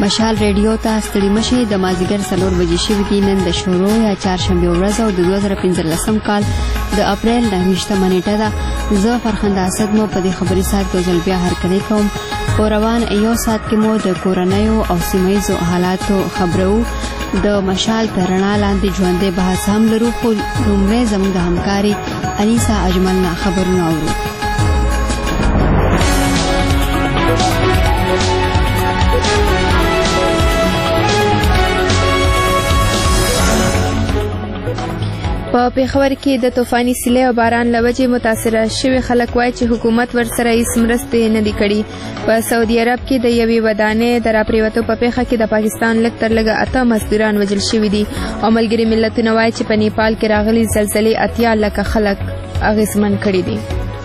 مشال ریډیو ته ستړي مشي د مازدیګر 4 بجې شوي دي. نن د شروع یا چهارشنبې ورځ او د 2015 کال د اپریل 9 نیټه ده. زه فرخنده اسد مو په دې خبري ساعت کې ځل بیا هرکلی کوم. په روان یو ساعت کې مو د کورنیو او سیمایزو حالاتو خبرو د مشال تر رڼا لاندې ژوندې بحث هم لرو، خو لومړی زموږ د همکاري انیسا اجمل نه خبرونه اورو. په پیښور کې د طوفاني سیلۍ او باران له وجې متاثره شوي خلک وایي چې حکومت ورسره هیڅ مرستې نه دي کړي. په سعودي عرب کې د یوې ودانۍ د راپریوتو په پیښه کې د پاکستان لږ تر لږه 8 مزدوران وژل شوي دي او ملګري ملتونه وایي چې په نیپال کې راغلي زلزلې 80 لکه خلک اغېزمن کړي دي.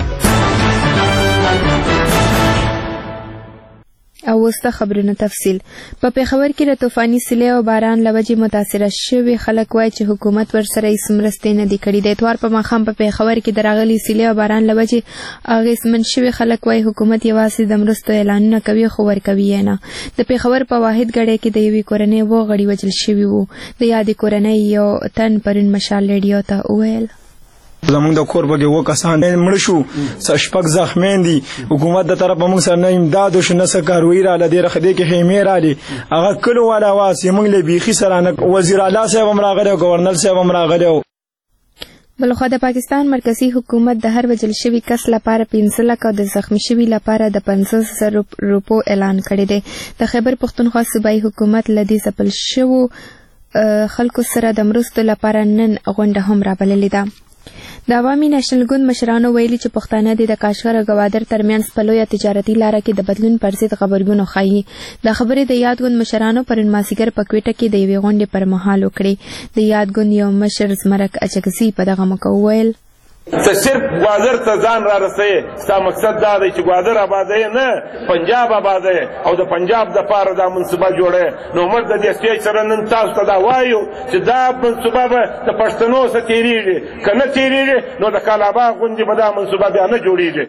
او وسته خبرونه تفصیل. په پیښور کې د طوفاني سیلۍ او باران له وجې متاثره شوي خلک وایي چې حکومت ورسره هیڅ مرستې نه دي کړي. د اتوار په ماښام په پیښور کې د راغلي سیلۍ او باران له وجې اغېزمن شوي خلک وایي حکومت یوازې د مرستو اعلانونه کوي خو ورکوي یې نه. د پیښور په واحد ګړی کې د یوې کورنۍ 2 غړي وژل شوي وو. د یادې کورنۍ یو تن پرون مشال ریډیو ته وویل زمونږ د کور پکې 2 کسان مړه شو، 6 زخمیان دي. حکومت د طرفه موږ سره نه امداد وشو، نه څه کاروي راله، ډېره ښه دی کې خیمې رالې. هغه کلو والا واس یې موږ له بیخي سره نه، وزیر اعلی صاحب هم راغلی او ګورنر صاحب هم راغلی. بلخوا د پاکستان مرکزی حکومت د هر وژل شوي کس لپاره 15 لک او د زخمی شوي لپاره د 50,000 روپو اعلان کړی دی. د خیبر پښتونخوا صوبایي حکومت له دې ځپل شوو خلکو سره د مرستو لپاره نن غونډه هم رابللې ده. د عوامي نېشنل ګوند مشرانو ویلي چې پښتانه د کاشغر او ګوادر ترمنځ په لویه تجارتي لاره کې د بدلون پر ضد غبرګون وښایي. دا خبرې د یاد ګوند مشرانو پرون مازدیګر په کوټه کې د یوې غونډې پر مهال وکړې. د یاد ګوند یو مشر زمرک اچکزي په دغه موقع وویل ته صرف ګوادر ته ځان را رسوي، ستا مقصد دا دی چې ګوادر آبادوي نه پنجاب آبادوي او د پنجاب دپاره دا منصوبه جوړوي. نو موږ د دې سټیج سره نن تاسو ته دا وایو چې دا منصوبه به د پښتنو څخه تېرېږي، که نه تېرېږي نو د کالاباغ غوندې به دا منصوبه بیا نه جوړېږي.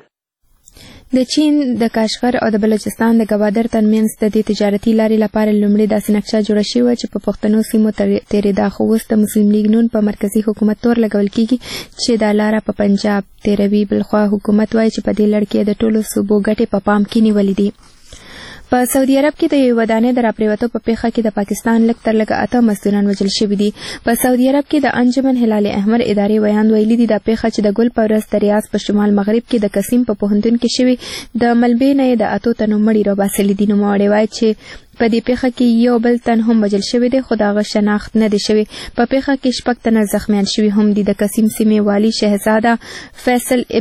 د چین د کاشغر او د بلوچستان د ګوادر ترمنځ د دې تجارتي لارې لپاره لومړی داسې نقشه جوړه شوې چې په پښتنو سیمو تېرېده، خو اوس د مسلم لیګ نون په مرکزي حکومت تور لګول کېږي چې دا لاره په پنجاب تېروي. بلخوا حکومت وایي چې په دې لړ کې د ټولو صوبو ګټې په پام کې نیولې دي. په سعودي عرب کې د یوې ودانۍ د راپریوتو په پیښه کې د پاکستان لږ تر لږه 8 مزدوران وژل شوي دي. په سعودي عرب کې د انجمن هلال احمر ادارې ویان ویلي دي دا پیښه چې د ګل په ورځ د ریاض په شمال مغرب کې د قسیم په پوهنتون کې شوي د ملبې نه د 8 تنو مړي راباسلي دي. نوموړی وایي چې په دې پیښه کې یو بل تن هم وژل شوی دی خو د هغه شناخت نه دی شوی. په پیښه کې 6 تنه زخمیان شوي هم دي. د قسیم سیمې والي شهزاده فیصل د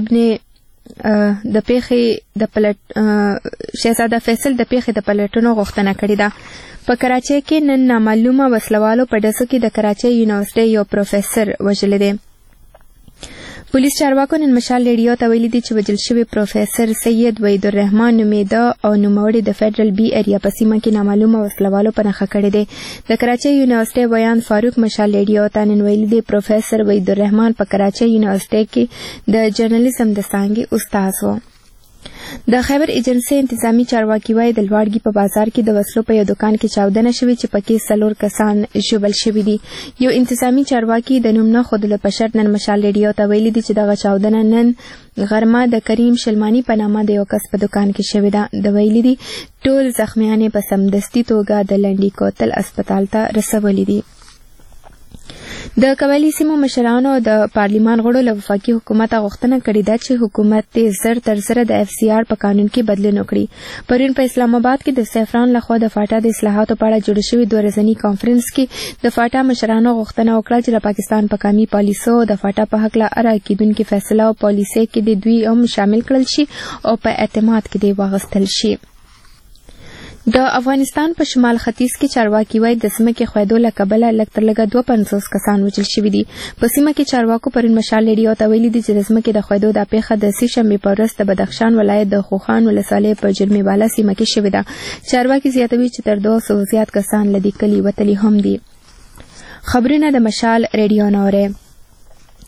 پیښې د پلټنو غوښتنه کړې ده. په کراچۍ کې نن نامعلومه وسلوالو په ډزو کې د کراچۍ یونیورسټۍ یو پروفیسر وژلی دی. پولیس چارواکو نن مشال ریډیو ته ویلي دي چې وژل شوی پروفیسر سید وحید الرحمن نومیده او نوموړی د فیډرل بي ایریا په سیمه کې نامعلومه وسلوالو په نښه کړی دی. د کراچۍ یونیورسټۍ ویان فاروق مشال ریډیو ته نن ویلي دی پروفیسر وحید الرحمن په کراچۍ یونیورسټۍ کې د جرنالیزم د څانګې استاد و. د خیبر ایجنسۍ انتظامی چارواکي وایي د لوړګي په بازار کې د وسلو په یو دکان کې چاودنه شوې چې پکې 4 کسان ژوبل شوي دي. یو انتظامی چارواکي د نوم نه ښودلو په شرط نن مشال ریډیو ته ویلي دي چې دغه چاودنه نن غرمه د کریم شلمانی په نامه د یو کس په دکان کې شوې ده. د ویلي دي ټول زخمیان په سمدستي توګه د لنډي کوتل هسپتال ته رسولي دي. د قبایلي سیمو مشرانو د پارلیمان غړو له وفاقي حکومت غوښتنه کړې ده چې حکومت دې زر تر زره د FCR په قانون کې بدلون وکړي. پرون په اسلام آباد کې د سیفران لخوا د فاټا د اصلاحاتو په اړه جوړ شوي 2 ورځني کانفرنس کې د فاټا مشرانو غوښتنه وکړه چې د پاکستان په قومي پالیسو د فاټا په هکله هره کېدونکې فیصله او پالیسۍ کې د دوی هم شامل کړل شي او په اعتماد کې دې واغستل شي. د افغانستان په شمال ختیځ کې چارواکي وایي د ځمکې ښویېدو له کبله لږ تر لږه 52 کسان وژل شوي دي. په سیمه کې چارواکو پرون مشال ریډیو ته ویلي دي چې د ځمکې د ښویېدو دا پیښه د سې شنبې په ورځ د بدخشان ولایت د خوخان ولسوالۍ په جرمې بالا سیمه کې شوې ده. چارواکي زیاتوي چې تر 200 زیات کسان له دې کلي وتلي هم دي. خبرونه د مشال ریډیو نه اورئ.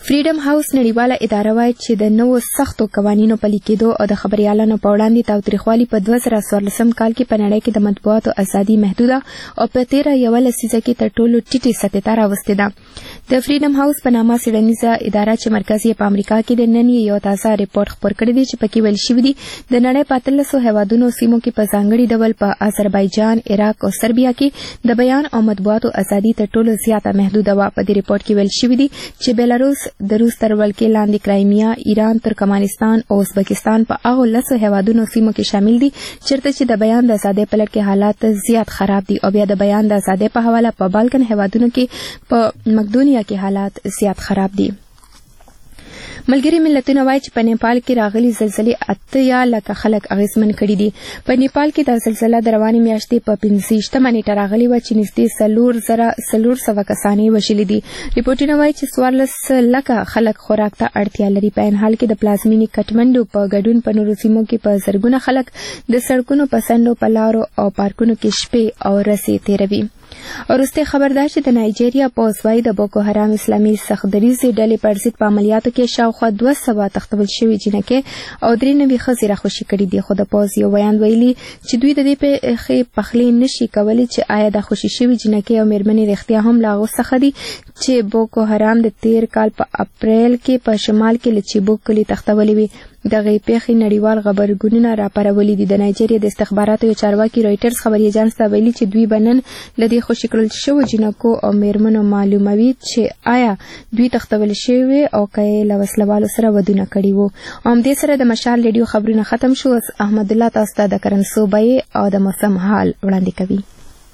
فریډم هاوس نړیواله اداره وایي چې د نوو سختو قوانینو پلي کېدو او د خبريالانو په وړاندې تاوتریخوالي په 2014 کال کې په نړۍ کې د مطبوعاتو ازادي محدوده او په 13 لسیزه کې تر ټولو ټیټې سطحې ته راوستې ده. د فریډم هاوس په نامه څېړنیزه اداره چې مرکز یې په امریکا کې د نن یو تازه ریپورت خپور کړی دی چې پکې ویل شوي دي د نړۍ په 1300 هیوادونو سیمو کې په ځانګړي ډول په آذربایجان، عراق او سربیا کې د بیان او مطبوعاتو ازادي تر ټولو زیاته محدوده وه. په دې ریپورت کې ویل شوي دي چې بیلاروس د روس تر ولکې لاندې کرایمیا، ایران، ترکمنستان او ازبکستان په هغو 10 هیوادونو سیمو کې شامل دي چیرته چې د بیان د ازادۍ په لړ کې حالات زیات خراب دي او بیا د بیان د ازادۍ په حواله په بالکن هیوادونو کې په مقدونیا کې حالات زیات خراب دي. ملګري ملتونه وایي چې په نیپال کې راغلي زلزلې 8 لکه خلک اغېزمن کړي دي. په نیپال کې د زلزله د روانې میاشتې په 15 نیټه راغلي وه چې نږدې 400 کسان یې وژلي دي. ریپورټونه وایي چې 14 لکه خلک خوراک ته اړتیا لري. په عین حال کې د پلازمینې کټمنډو په ګډون په نورو سیمو کې په زرګونه خلک د سړکونو په څنډو په لارو او پارکونو کې شپې او ورځې تېروي. وروسته خبردار چې د نایجیریا پوځ وایي د بوکو حرام اسلامي سختدریزې ډلې پر ضد په عملیاتو کې شاوخوا 200 تختول شوي جینکې او 93 ښځې راخوشي کړي دي. خو د پوځ یو بیان ویلي چې دوی د دې پیښې پخلی نشي کولی چې آیا د خوشي شوي جینکې او میرمنې رښتیا هم له هغو څخه دي چې بوکو حرام د 13 کال په اپریل کې په شمال کې له چیبوک کلي تختولې وي. دغه پیښې نړیوال خبرګونونه راپارولي دي. د نایجیریا د استخباراتو یو چارواکي رویټرز خبري اژانس ته ویلي چې دوی به نن له دې خوشي کړل شوو جینکو او میرمنو معلوموي چې آیا دوی تختول شوي او که یې له وسلوالو سره ودونه کړي وو. همدې سره د مشال ریډیو خبرونه ختم شو. احمد الله تاسو ته د کرنسو بیې او د موسم حال وړاندې کوي.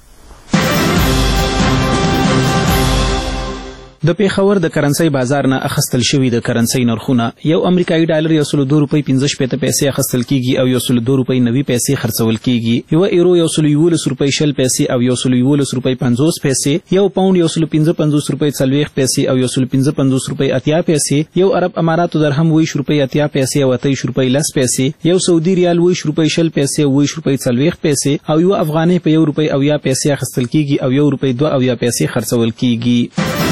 د پیښور د کرنسي بازار نه اخستل شوی د کرنسي نرخونه یو امریکایي ډالر 102 روپۍ 15 پیسې اخستل کیږي او 102 روپۍ 90 پیسې خرڅول کیږي. یو ایرو 111 روپۍ 60 پیسې او 111 روپۍ 50 پیسې، یو پاوند 155 روپۍ 40 پیسې او 155 روپۍ 80 پیسې، یو عرب اماراتو درهم 20 روپۍ 80 پیسې او 23 روپۍ 10 پیسې، یو سعودي ریال 20 روپۍ 60 پیسې او 20 روپۍ 40 پیسې او یو افغاني په 1 روپۍ 80 پیسې اخستل کیږي او 1 روپۍ 2 پیسې خرڅول کیږي.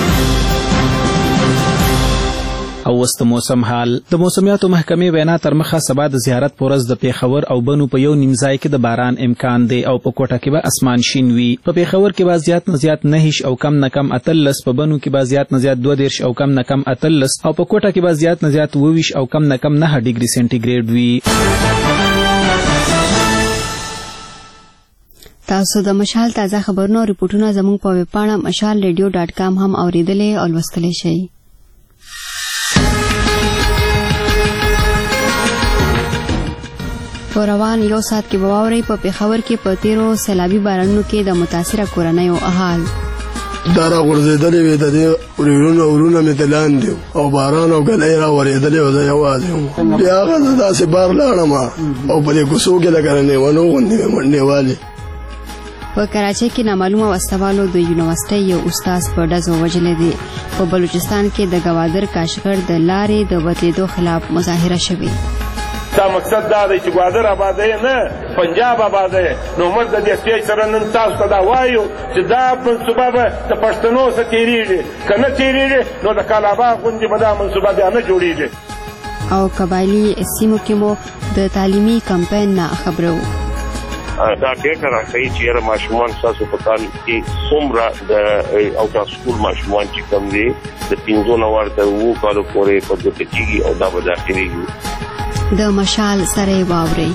او وست موسم حال. د موسمیاتو محکمې وینا تر مخه سبا د زیارت پورز د پیښور او بنو په یو نیمځای کې د باران امکان دی او په کوټه کې به اسمان شین وي. په پیښور کې به زیات نه زیات 9 او کم نه کم 13، په بنو کې به زیات نه زیات 12 او کم نه کم 13 او په کوټه کې به زیات نه زیات 22 او کم نه کم 9 ډیګري سنټیګریډ وي. تاسو د مشال تازه خبرونو ریپورتونه زموږ په ویب پاڼه mashalradio.com هم اوریدلې او لوستلی شئ. په روان یو ساعت کې به واورئ په پیښور کې په 13 سیلابي بارانونو کې د متاثره کورنیو حال. دا را غورځېدلې وې د دې ورونه مې د لاندې او باران او ګلۍ را ورېدلې وه. زه یوازې وم. بیا هغه زه داسې بار لاړم او په دې کوڅو کې لکه نیونو غوندې مې منډې والې. په کراچۍ کې نامعلومه وسلوالو د یونیورسيټۍ یو استاد په ډزو وژلی دی. په بلوچستان کې د ګوادر کاشغر د لارې د بدلیدو خلاف مظاهره شوې. دا مقصد دا دی چې ګوادر آبادوي نه پنجاب آبادوي. نو موږ د دې سټیج سره نن تاسو ته دا وایو چې دا منصوبه به د پښتنو څخه تېرېږي، که نه تېرېږي نو د کالاباغ غوندې به دا منصوبه بیا نه جوړېږي. او قبایلي سیمو کې مو د تعلیمي کمپاین نه خبرو. دا ډیټا راښیي چې یاره ماشومان ستاسو په کال کې څومره د آوټ اف سکول ماشومان چې کوم دي د 15 نه ورته 7 کالو پورې په دې کېږي او دا به داخليږي. د مشال سره واوري.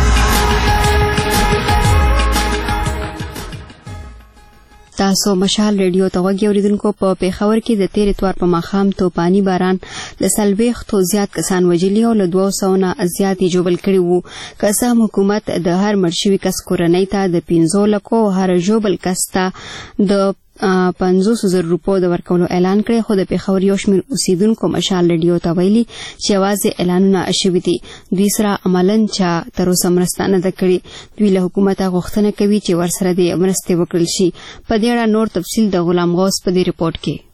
تاسو مشال ریډیو ته غوږی اوریدونکو. په پیښور کې د 13 اتوار په ماښام توپاني باران د 40 زیات کسان وژلي او له 200 نه زیات جوړل کړي وو. قسم حکومت د هر مرشوي کس کورنۍ ته د 15 لکو هر جوړل کس ته د 500,000 روپو د ورکولو اعلان کړی. خو د پیښور یو شمېر اوسیدونکو مشال ریډیو ته ویلي چې یوازې اعلانونه شوي دي، دوی سره عملاً چا تر اوسه مرسته نه ده کړې. دوی له حکومته غوښتنه کوي چې ورسره د مرستې وکړل شي. په دې اړه نور تفصیل د غلام غوث په دې ریپورت کې.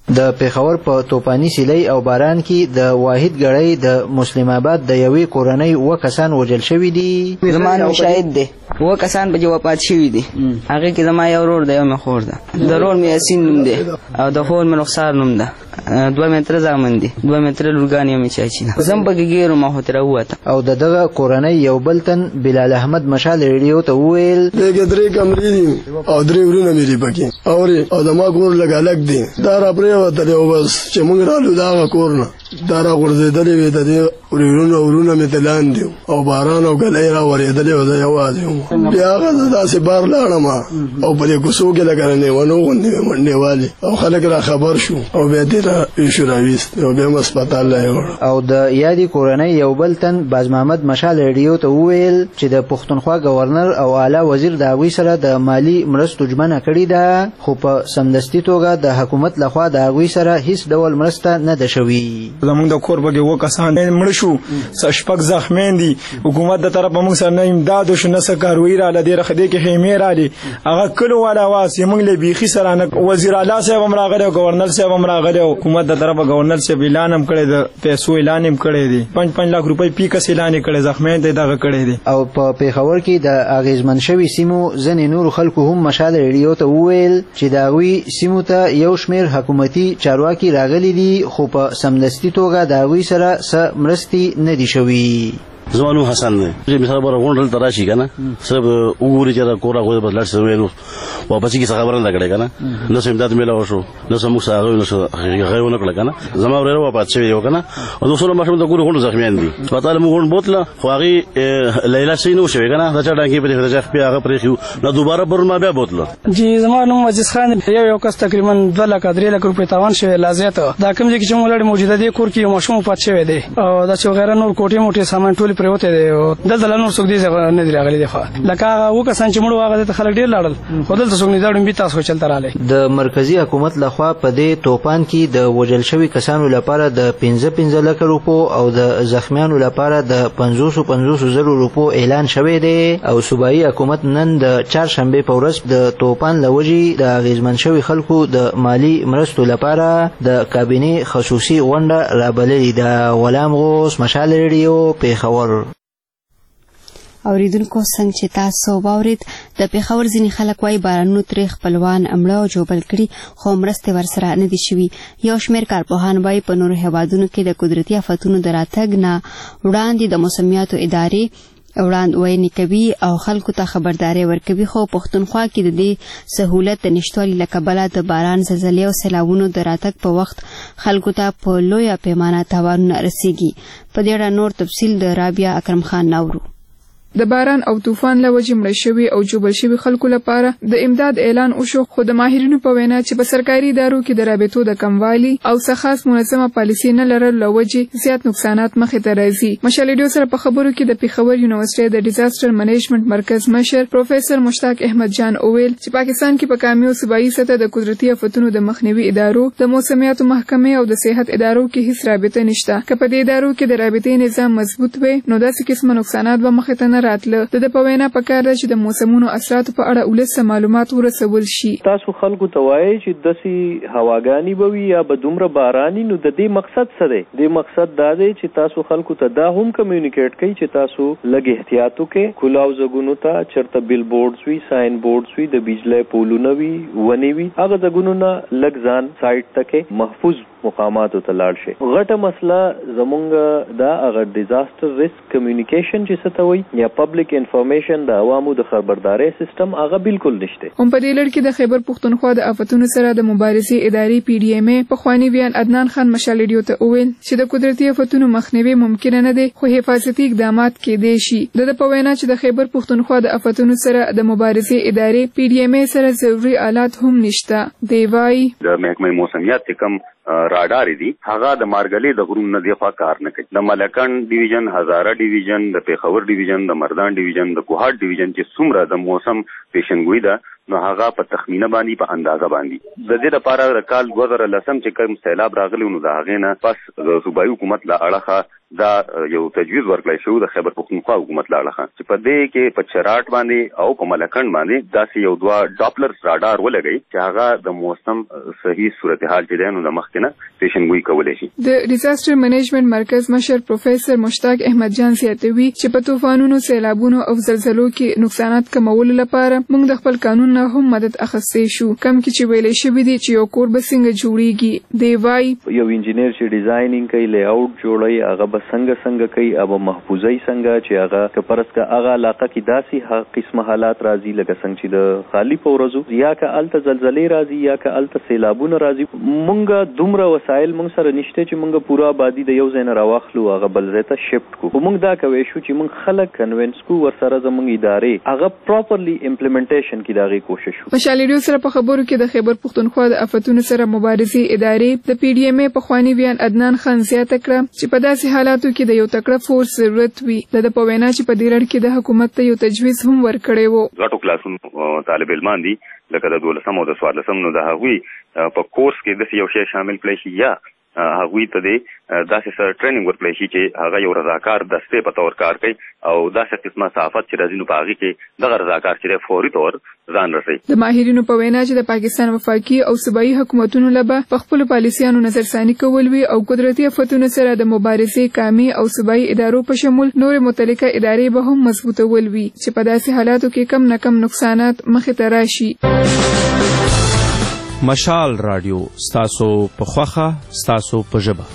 د پیښور په توپانی سیلۍ او باران کې د واحد ګړی د مسلم آباد د یوې کورنۍ 2 کسان وژل شوي دي. زما شاهد دی 2 کسان په وفات شوي دي. هغه کې زما یو ورور دی یو مې خور ده. د ورور مې یاسین نوم دی او د خور مې رخسار نوم ده. 2 متره زامن دي 2 متره لورګان یې مې چاچینه زم پکې ګیرو ما هوتره وته. او دغه کورنۍ یو بل تن بلال احمد مشال ریډیو ته وویل دغه 3 کمرې دي او 3 ورونه مې لري پکې او د ما کور لګ الګ دي دا را پرې وته او بس چې موږ رالو دا کور نه دا را ورزيدلې وې د ورونه مې تلان دي او باران او ګلې را ورېدلې و دا یوازې بیا هغه داسې بار لاړم او په دې کوڅو کې لګرنې ونه غونډې منډې والي او خلک را خبر شو او بیا دې را ایشوراویست او بیا هسپتال لاړ. او د یادې کورنۍ یو بل تن باز محمد مشال ریډیو ته وویل چې د پښتونخوا گورنر او اعلی وزیر د هغوی سره د مالی مرستو ژمنه کړې ده خو په سمدستي توګه د حکومت لخوا د هغوی سره هیڅ ډول مرسته نه ده شوې. زمونږ د کور بګي 2 کسان مړ شو شپږ زخمیان دي. حکومت د طرف موږ سره نه امداد او نه سکاروي را لدې رخدې کې خیمه را دي هغه کلو والا واس موږ له بيخي سره نه وزیر اعلی صاحب هم راغله گورنر صاحب هم راغله حکومت د طرفه گورنر صاحب اعلان هم کړی د پیسو اعلان هم کړی دی 5 لک روپۍ پیکس اعلان کړی زخمیان ته دغه کړی دی. او په پیښور کې د اغیزمن شوی سیمو ځنې نور خلکو هم مشال ریډیو ته وویل چې داوی سیمو ته یو شمیر حکومتي چارواکي راغلي دي خو په سمدستي توګه داوی سره څه مرستې نه دي شوي. زمانو حسن دی چې مثال بر غونډل تراشي کنه سب وګوري چې دا کورا غوډه بدل شوی نو واپس کی خبره نه کړي کنه نو سم دات ملا وشو نو سم ساغه نو غيو نه کړه کنه زما ورته واپس شوی یو کنه او دوسره ماشوم د ګورو غونډه زخمیان دي پتاله مو غونډ بوتله خو هغه لیلا سینو شوی کنه دا چا ډانګي په دې ځخ په هغه پرې خو نو دوباره پر ما بیا بوتله. جی زمانو مجلس خان یو کس تقریبا 2 لک 3 لک روپے تاوان شوی لازیت دا کوم چې موږ لړ موجوده دي کور کې ماشوم پات شوی دی او دا چې غیر نور کوټي موټي سامان ټول پروته دی او دلته نور څوک دي نه دی راغلي دی لکه هغه کسان چې موږ هغه ته خلک ډیر لاړل خو دلته څوک نه ځړم به تاسو چلته رااله. د مرکزی حکومت لخوا په دې توپان کې د وژل شوی کسانو لپاره د 15 لک روپو او د زخمیانو لپاره د 550 روپو اعلان شوی دی او صوبایي حکومت نن د چهارشنبه په ورځ د توپان لوجي د غیزمن شوی خلکو د مالی مرستو لپاره د کابینه خصوصي غونډه رابللې ده. غلام غوث مشال ریډیو پیښور. اوریدونکو څنګه چې تاسو واورید د پیښور ځینې خلک وايي بارانونو ترې خپلوان امړه او جوبل کړي خو مرستې ورسره نه دي شوي. یو شمېر کارپوهان وايي په نورو هیوادونو کې د قدرتي آفتونو د راتګ نه وړاندې د موسمیاتو ادارې وړاندوینې کوي او خلکو ته خبرداري ورکوي خو پښتونخوا کې د دې سهولت د نشټوالي له کبله د باران زلزلې او سیلابونو د راتګ په وخت خلکو ته په لویه پیمانه تاوانونه رسیږي. په دې اړه نور تفصیل د رابعه اکرم خان نورو. د باران او طوفان له وجې مړه شوي او جوبل شوي خلکو لپاره د امداد اعلان وشو خو د ماهرینو په وینا چې په سرکاري ادارو کې د رابطو د کموالي او څه خاص منظمه پالیسي نه لرلو له وجې زیات نقصانات مخې ته راځي. مشال ریډیو سره په خبرو کې د پیښور یونیورسيټي د ډیزاستر منیجمنت مرکز مشر پروفیسور مشتاق احمد جان اویل چې پاکستان کې په قومي او صوبایي سطح د قدرتي آفتونو د مخنیوي ادارو د موسمیاتو محکمې او د صحت ادارو کې هیڅ رابطه نشته. که په دې ادارو کې د رابطې نظام مضبوط وي نو داسې قسمه نقصانات به مخې ته نه راتله. د په وینا پکار ده چې د موسمونو اثراتو په اړه ولس معلومات ورسول شي. تاسو خلکو ته وایي چې داسې هواګانی به وي یا به دومره باراني نو د دې مقصد څه دی؟ د مقصد دا دی چې تاسو خلکو ته دا هم کمیونیکیټ کوي چې تاسو لږ احتیاط وکړئ. کلاو ځګونو ته چېرته بیل بورډز وي ساين بورډز وي د بجلی پولونه وي ونې وي هغه ځګونو نه لږ ځان سایډ تکې محفوظ مقاماتو ته لاړ شي. غټه مسله زمونږ دا هغه ډیزاستر ریسک کمیونیکیشن چې څه ته وایي یا پبلک انفارمیشن د عوامو د خبرداري سیستم هغه بالکل نشته. هم په دې لړ کې د خیبر پښتونخوا د آفتونو سره د مبارزې ادارې پی ډی ایم ای په خواني بیان عدنان خان مشال ریډیو ته وویل چې د قدرتي آفتونو مخنیوي ممکن نه دی خو حفاظتي اقدامات کېدای شي. د په وینا چې د خیبر پښتونخوا د آفتونو سره د مبارزې ادارې پی ډی ایم ای سره ضروري آلات هم نشته. دی وايي د محکمه موسمیات کم راډار دي هغه د مارګلې د غرونو د خوا کار نه کوي. د ملکان ډیویژن هزاره ډیویژن د پیښور ډیویژن د مردان ډیویژن د کوهاټ ډیویژن چې څومره د موسم پیشنګوئی ده نو هغه په تخمینه باندې په اندازه باندې د دې لپاره د کال 2010 چې کوم سیلاب راغلی نو د هغې نه پس د صوبایي حکومت له اړخه دا یو تجویز ورکړی شو د خیبر پښتونخوا حکومت له اړخه چې په دې کې په چراټ باندې او په ملکنډ باندې داسې یو دوه ډاپلر راډار ولګوي چې هغه د موسم صحیح صورتحال چې دی نو د مخکې نه پیشنګویي کولی شي. د ډیزاسټر منیجمنټ مرکز مشر پروفیسر مشتاق احمد جان زیاتوي چې په طوفانونو، سیلابونو او زلزلو کې نقصانات کمولو لپاره موږ د خپل قانون نه هم مدد اخیستی شو. کم کې چې ویلې شوي دي چې یو کور به څنګه جوړیږي. دی وایي یو انجینیر چې ډیزاینینګ کوي، لی آوټ جوړوي، هغه به څنګه کوي، او محفوظي څنګه چې هغه که پرس که هغه علاقه کې داسې هغه قسمه حالات راځي لکه څنګه چې د خالی په ورځو یا که هلته زلزلې راځي یا که هلته سیلابونه راځي، مونږ دومره وسایل مونږ سره نشته چې مونږ پوره آبادي د یو ځای نه راواخلو هغه بل ځای ته شفټ کړو. خو مونږ دا کوی شو چې مونږ خلک کنوینس کو ورسره زمونږ ادارې هغه پراپرلی امپلیمنټیشن کې د هغې کوشش وکړو. مشال ریډیو سره په خبرو کې د خیبر پښتونخوا د آفتونو سره مبارزې ادارې د پی ډي ایم ای پخواني ویان عدنان خان زیاته کړه چې په داسې حالاتو کې د یو تکړه فورس ضرورت وي. د په وینا چې په دې لړ کې د حکومت ته یو تجویز هم ورکړی و. غټو کلاسونو طالب علمان دي لکه د 12 او د 14 نو د هغوی په کورس کې داسې یو شی شامل کړی شي یا هغوی ته داسې سره ټریننګ ورکړی شي چې هغه یو رضاکار دستې په طور کار کوي او داسې قسمه صحافت چې راځي نو په هغې کې دغه رضاکار چې دی فوري طور ځان رسوي. د ماهرینو په وینا چې د پاکستان وفاقي او صوبایي حکومتونو له به په خپلو پالیسیانو نظرثاني کول وي او قدرتي آفتونو سره د مبارزې کامې او صوبایي ادارو په شمول نورې متعلقه ادارې به هم مضبوطول وي چې په داسې حالاتو کې کم نه کم نقصانات مخې ته راشي. مشال رادیو ستاسو په خوښه، ستاسو په ژبه.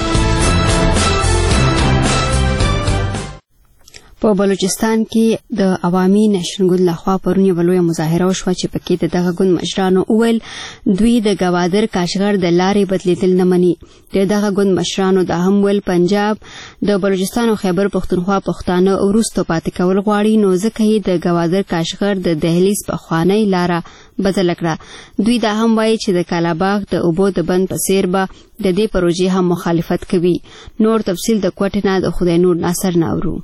په بلوچستان کې د عوامي نشن ګوند لخوا پرون یوه لویه مظاهره وشوه چې پکې د دغه ګوند مشرانو وویل دوی د ګوادر کاشغر د لارې بدلیدل نه مني. د دغه ګوند مشرانو دا هم ویل پنجاب د بلوچستان او خیبر پښتونخوا پښتانه وروسته پاتې کول غواړي، نو ځکه یې د ګوادر کاشغر د دهلیز پخوانۍ لاره بدله کړه. دوی دا هم وایي چې د کالاباغ د اوبو د بند په څیر به د دې پروژې هم مخالفت کوي. نور تفصیل د کوټې نه د خدای نور ناصر نه اورو.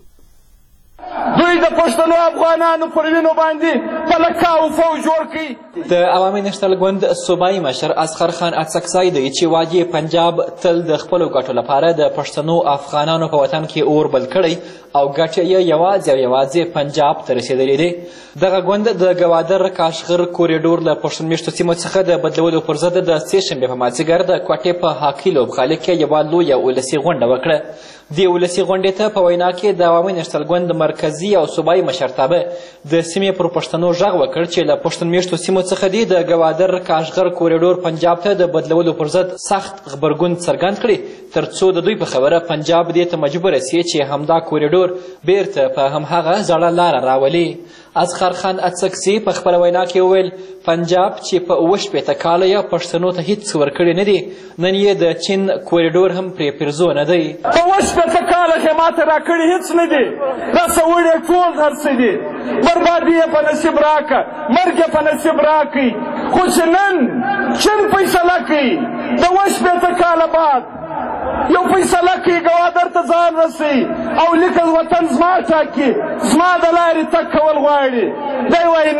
دوی د پښتنو افغانانو پر وینو باندې پلکاو فوج جوړ کړي. د عوامي نشنل ګوند صوبایي مشر اصغر خان اڅکزی دی چې وادي پنجاب تل د خپلو ګټو لپاره د پښتنو افغانانو په وطن کې اور بل کړی او ګټې یې یوازې پنجاب ته رسېدلې دي. دغه ګوند د ګوادر کاشغر کوریډور له پښتون میشتو سیمو څخه د بدلولو پر ضد د سې شنبې په مازدیګر د کوټې په هاکي لوبغالي کې یوه لویه ولسي غونډه وکړه. دې ولسي غونډې ته په وینا کې د عوامي نشنل ګوند مرکزي او صوبایي مشرتابه د سیمې پر پښتنو غږ وکړ چې له پښتون میشتو سیمو څخه دي د ګوادر کاشغر کوریډور پنجاب ته د بدلولو پر ضد سخت غبرګون څرګند کړي تر څو د دوی په خبره پنجاب دې ته مجبور سي چې همدا کوریډور بیرته په همهغه زړه لاره راولي. اصغر خان اڅکزي په خپله وینا کې وویل پنجاب چې په اووه کاله یې پښتنو ته هیڅ ورکړي نه دي، نن یې د چین کوریډور هم پرې پرزو نه دی. په اووه کاله یې ماته راکړي هیڅ نه دي، رسول یې ټول هر څه دي، بربادي یې په نصیب راکړه، مرګ یې په نصیب راکړي. خو چې نن چین فیصله کوي د اووه کاله بعد یو فیصله کوي ګوادر ته ځان رسوي او لیکل وطن زما ټاکي، زما د لارې تګ کول غواړي. دی وایي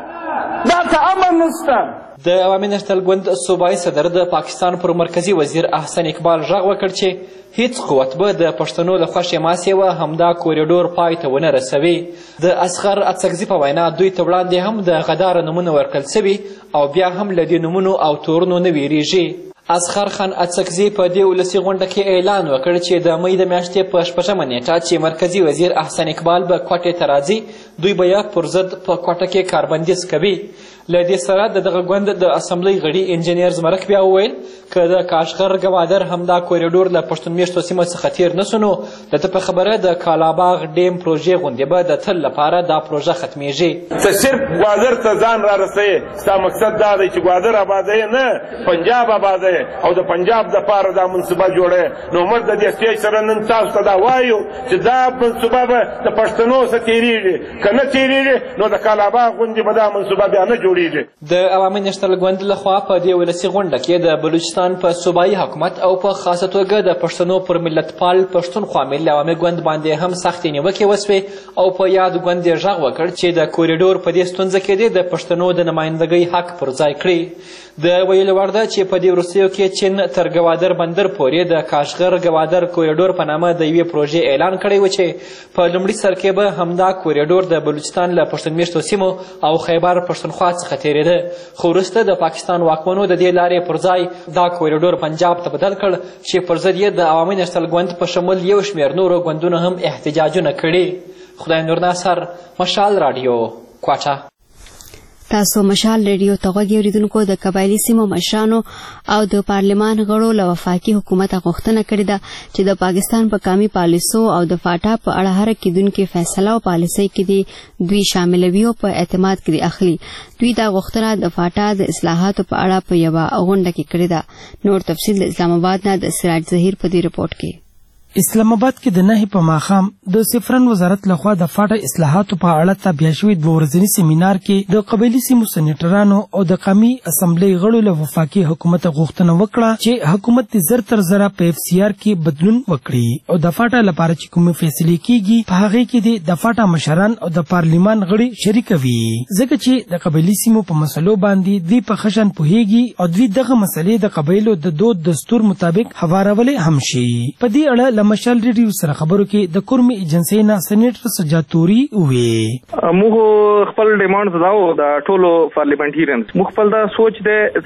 نه، دلته امن نشته. د عوامي نشنل ګوند صوبایي صدر د پاکستان پر مرکزي وزیر احسن اقبال غږ وکړ چې هیڅ قوت به د پښتنو له خوښې ماسې وه همدا کوریډور پای ته ونه رسوي. د اصغر اڅکزي په وینا دوی ته وړاندې هم د غداره نومونه ورکړل سوي او بیا هم له دې نومونو او تورونو نه ویریږي. اصغر خان اڅکزي په دې ولسي غونډه کې اعلان وکړ چې د مۍ د میاشتې په 6 نیټه چې مرکزي وزیر احسن اقبال به کوټې ته راځي دوی به یې پر ضد په کوټه کې کاربندیز کوي. له دې سره د دغه ګوند د اسمبلی غړي انجینیر زمرک بیا وویل که د کاشغر ګوادر همدا کوریډور له پښتون میشتو سیمو څخه تیر نه سو نو د ده په خبره د کالاباغ ډیم پروژې غوندې به د تل لپاره دا پروژه ختمیږي. ته صرف ګوادر ته ځان را رسوې، ستا مقصد دا دی چې ګوادر آبادوې نه پنجاب آبادوې او د پنجاب دپاره دا منصوبه جوړوې. نو موږ د دې سټیج سره نن تاسو ته دا وایو چې دا منصوبه به د پښتنو څخه تېرېږي، که نه تېرېږي نو د کالاباغ غوندې به دا منصوبه بیا نه جوړېږي. راوړيږي. د عوامي نېشنل ګوند لخوا په دې ولسي غونډه کې د بلوچستان په صوبایي حکومت او په خاصه توګه د پښتنو پر ملتپال پښتونخوا ملي عوامي ګوند باندې هم سختې نیوکې وسوې او په یاد ګوند یې غږ وکړ چې د کوریډور په دې ستونزه کې د پښتنو د نمایندګۍ حق پر ځای کړي. د ویلو وړ ده چې په دې وروستیو کې چین تر ګوادر بندر پورې د کاشغر ګوادر کوریډور په نامه د یوې پروژې اعلان کړی و چې په لومړي سر کې به همدا کوریډور د بلوچستان له پښتون مېشتو سیمو او خیبر پښتونخوا څخه تېرېده، خو وروسته د پاکستان واکمنو د دې لارې پر ځای دا کوریډور پنجاب ته بدل کړ چې پر ضد یې د عوامي نېشنل ګوند په شمول یو شمېر نورو ګوندونو هم احتجاجونه کړي. خدای نور ناصر، مشال راډیو، کوټه. تاسو مشال ریډیو ته غوږ اوریدونکو د قبایلي سیمو مشرانو او د پارلمان غړو له وفاقي حکومت غوښتنه کړې ده چې د پاکستان په کامي پالیسو او د فاټا په اړه هر کیدونکو فیصله او پالیسۍ کې دي دوی شاملوي او په اعتماد کې اخلي. دوی دا غوښتنه د فاټا د اصلاحاتو په اړه په یوه غونډه کې کړې ده. نور تفصیل د اسلام آباد نه د سراج ظهیر په دې رپورټ کې. اسلام آباد کې د نهي په ماښام د سفرن وزارت لخوا د فاټا اصلاحاتو په اړه ته بیا شوي دوه ورځني سیمینار کې د قبایلي سیمو سېنیټرانو او د قومي اسمبلی غړو له وفاقي حکومت غوښتنه وکړه چې حکومت د زر تر زره په اف سی آر کې بدلون وکړي او د فاټا لپاره چې کومې فیصلې کیږي په هغه کې د فاټا مشران او د پارلیمان غړي شریک وي، ځکه چې د قبایلي سیمو په مسلو باندې دوی په خشن پوهیږي او دوی دغه مسلې د قبایلو د دود دستور مطابق هوارولې هم شي. په دې اړه مشال ریډیو سره خبرو کې د کورمي ایجنسی نه سېنیټر سجاتوري وی موږ خپل ډیمانډز داو د ټولو پارلیمنټریانز موږ خپل دا سوچ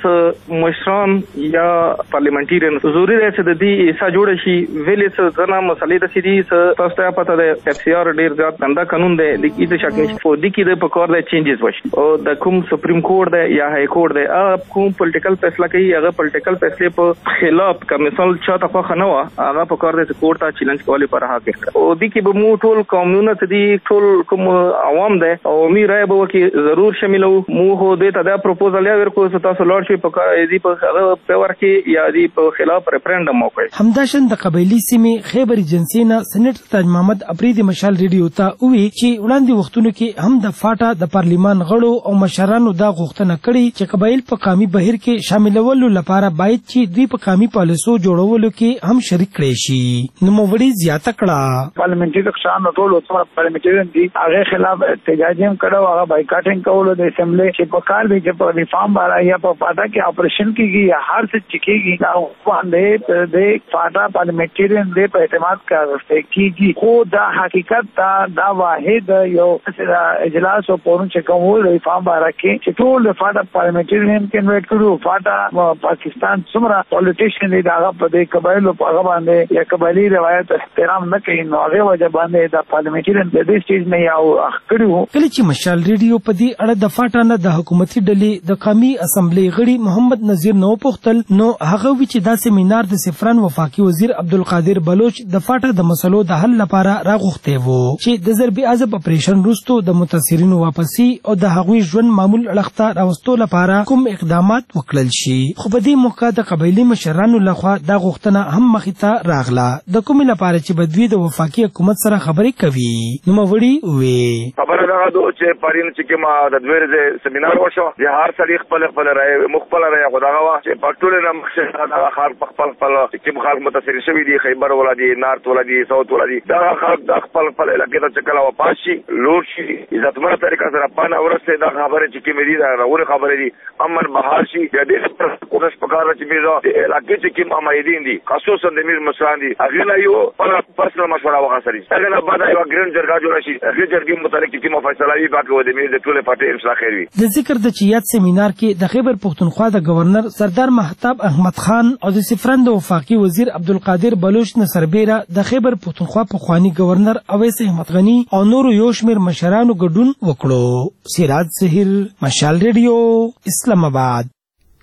د مشران یا پارلیمنټریانز ضروري دی چې د دې ایسا جوړ شي ویلې څه ځنه مسلې د سړي تاسو ته پته ده اف سی آر ډیر زیات ګندا قانون دی د کیسه شک نشي په دې کې د پکور د چینجز وشي او د کوم سپریم کورټ دی یا های کورټ دی کوم پولیټیکل فیصله کوي هغه پولیټیکل فیصله په خلاف کمیسل چاته خو خنوا هغه پکور د کورټ ته چیلنج کولی پر حق او دي کې به مو ټول قومونه ته دي ټول کوم عوام ده او می رائے به کې ضرور شاملو مو هو دې ته دا پروپوزل یا ورکو تاسو لارډ شي په دې په پیور کې یا دې په خلاف ریفرندم وکړي. همداشن د قبایلی سیمې خیبر ایجنسی نه سېنیټر تاج محمد افریدي مشال ریډیو ته وی چې وړاندې وختونو کې هم د فاټا د پارلیمان غړو او مشرانو دا غوښتنه کړې چې قبایل په قومي بهیر کې شاملولو لپاره باید چې دوی په قومي پالیسو جوړولو کې هم شریک کړي شي. نو وړي زیاته کړه پارلیمنټري کسان ټول څومره پارلیمنټریان دي هغه خلاف احتجاج هم کړو هغه بایکاټینګ کولو د اسمبلی چې په کار دی چې په ریفارم باندې یا په فاټا کې اپریشن کیږي یا هر څه چکیږي دا باندې د فاټا پارلیمنټریان دې په اعتماد کارسته کیږي خو دا حقیقت دا واحد یو اجلاس او پورن چې کوم ریفارم باندې کې چې ټول فاټا پارلیمنټریان کې انوایټ کړو فاټا پاکستان څومره پولیټیشن دی دا په دې قبایلو په هغه باندې یا قبایلی روایت احترام نه کوي نو هغه وجه باندې د پارلیمنټریان د دې سټیج نه یو کړو. کله چې مشال ریډیو په دې اړه د فاټا نه د حکومتي ډلې د قومي اسمبلی غړي محمد نذیر نو پوښتل نو هغه وی چې دا سیمینار د سفران وفاقي وزیر عبدالقادر بلوچ د فاټا د مسلو د حل لپاره راغوښته وو چې د ضربي عذاب اپریشن وروسته د متاثرینو واپسی او د هغوی ژوند معمول اړخته راوستو لپاره کوم اقدامات وکړل شي. خو په دې موقع د قبایلی مشرانو لخوا دا غوښتنه هم مخې ته راغله د کومې لپاره چې بدوی د وفاقي حکومت سره خبرې کوي. نو موړي وی خبره دا ده چې پارین چې ما د دویرې سیمینار وشو د هر څړي خپل رائے مخبل رائے خداغه وا چې پټول نه مخشه دا خلک خپل چې خلک متاثر شوی دي خیبر ولادي نارت ولادي ساوث ولادي دا خلک د خپل علاقې ته چکلا و پاشي لوټ شي عزتمنه طریقه سره پانه ورسته دا خبره چې کې مې دا راوړه خبره دي امن بهار شي د دې کوشش وکړه چې مې علاقې چې کوم امایدین دي خصوصا د میر مسران دي هغه یو پرسنل مشوره وغوښتل هغه نه بعد یو ګرین جرګه جوړ شي هغه جرګې متعلق کوم فیصله وي باقي و د میر د ټول پټې انشاء خیر وي. د ذکر د چیات سیمینار کې د خیبر پختونخوا د گورنر سردار مهتاب احمد خان او د سفران د وفاقي وزیر عبدالقادر بلوچ نه سربیره د خیبر پختونخوا پخوانی گورنر اویس احمد غنی او نور یو شمېر مشرانو ګډون وکړو. سراج ظهیر، مشال ریډیو، اسلام آباد.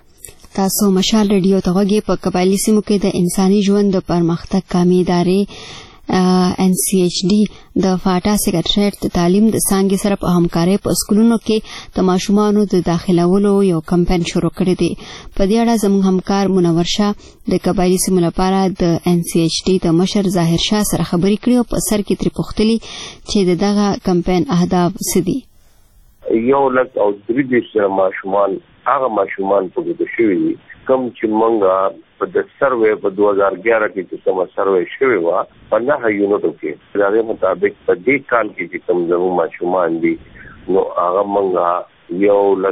تاسو مشال ریډیو ته غوږی په قبایلی سیمو کې د انساني ژوند د پرمختګ قومي ادارې NCHD د فاټا سیکریټریټ د تعلیم د څانګې سره په همکارۍ په سکولونو کې د ماشومانو د داخلولو یو کمپاین شروع کړی دی. په دې اړه زموږ همکار منور شاه د قبایلی سیمو لپاره د NCHD د مشر ظاهر شاه سره خبرې کړې او په سر کې ترې پوښتلي چې دغه کمپاین اهداف څه دي. 1,33 ماشومان هغه ماشومان په ګوته شوي دي کوم چې موږ په د سروې په 2011 کې چې کومه سروې شوې وه په 9 یونټو کې د هغې مطابق په دې کال کې چې کوم زموږ ماشومان دي نو هغه موږ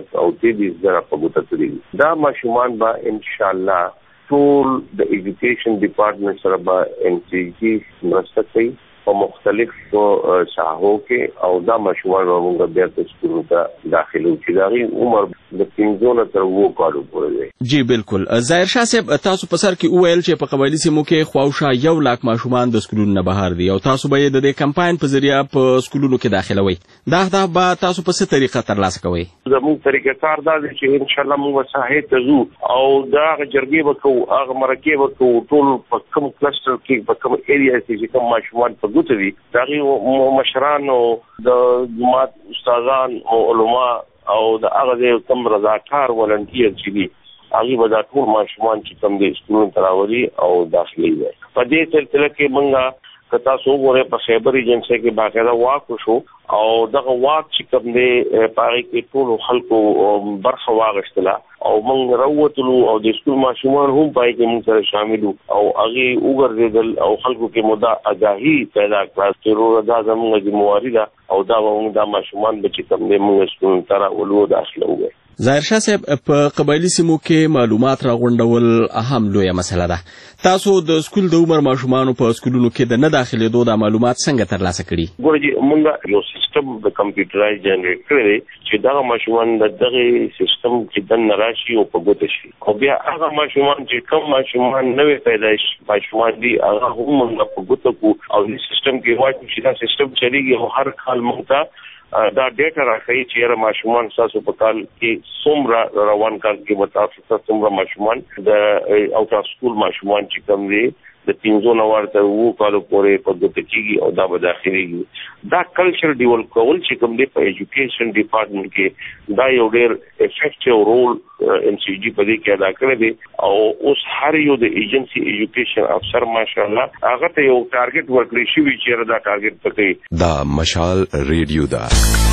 1,23,000 په ګوته کړي دي. دا ماشومان به انشاءالله ټول د ایجوکیشن ډپارټمنټ سره به NCG مرسته کوي په مختلفو ساحو کې او دا ماشومان به موږ بیا په سکولو ته داخلو چې د هغې عمر د 15 تر 20 کالو پورې دی. جی بالکل. ظاهر شاه صاحب تاسو په سر کې وویل چې په قبایلي سیمو کې خواوشا 1 لاک ماشومان د سکولونو نه بهر دي او تاسو به د دې کمپاین په ذریعه په سکولونو کې داخلوي. دا اهداف به تاسو په څه طریقه ترلاسه کوئ؟ زموږ طریقه کار دا دی چې انشاءالله موږ ساحې ته ځو او دا هغه جرګې به کوو هغه مرکې به کوو ټول په کوم کلسټر کې په کوم ایریا کې چې کوم ماشومان په ګوته دي د هغې مشران او د جماعت استادان او علما او د هغه کوم رضاکار ولنټیر چې دي هغې به دا ټول ماشومان چې کوم دي سکولونو ته راولي او داخلي وي. په دې سلسله کې موږ که تاسو وګورئ په خیبر ایجنسۍ کې باقاعده واک وشو او دغه واک چې کوم دی په هغې کې ټولو خلکو برخه واخیستله او موږ راووتلو او د سکول ماشومان هم په هغې کې موږ سره شامل وو او هغې وګرځېدل او خلکو کې مو دا اګاهي پیدا کړه چې وروره دا زموږ ذمهواري ده او دا به موږ دا ماشومان به چې کوم دی موږ سکولونو ته راولو داخله ووایو. ظاهر شاه صاحب په قبایلي سیمو کې معلومات راغونډول اهم لویه مسله ده. تاسو د سکول د عمر ماشومانو په سکولونو کې د نه داخلېدو دا معلومات څنګه ترلاسه کړي؟ ګوره موږ یو سیستم د کمپیوټرایز جنریټ کړی دی چې دغه ماشومان د دغه سیستم کې دننه راشي او په ګوته شي او بیا هغه ماشومان چې کوم ماشومان نوې پیدایش ماشومان دي هغه هم موږ په ګوته کو او د سیستم کې واچو چې دا سیستم چلیږي او هر کال موږ ته دا ډیټا راښیي چې یاره ماشومان ستاسو په کال کې څومره روان کال کې به تاسو ته څومره ماشومان د آوټ اف سکول ماشومان چې کوم دي د 15 تر 20 کالو پورې په ګوته کېږي او دا به داخلېږي. دا کلچر ډیولپ کول چې کوم دی په ایجوکیشن ډپارټمنټ کې دا یو ډېر افیکټیو رول NCG په دې کې ادا کړی دی او اوس هر یو د ایجنسي ایجوکیشن افسر ماشاءالله هغه ته یو ټارګټ ورکړی شوی چې دا ټارګټ پکې دا مشال ریډیو دا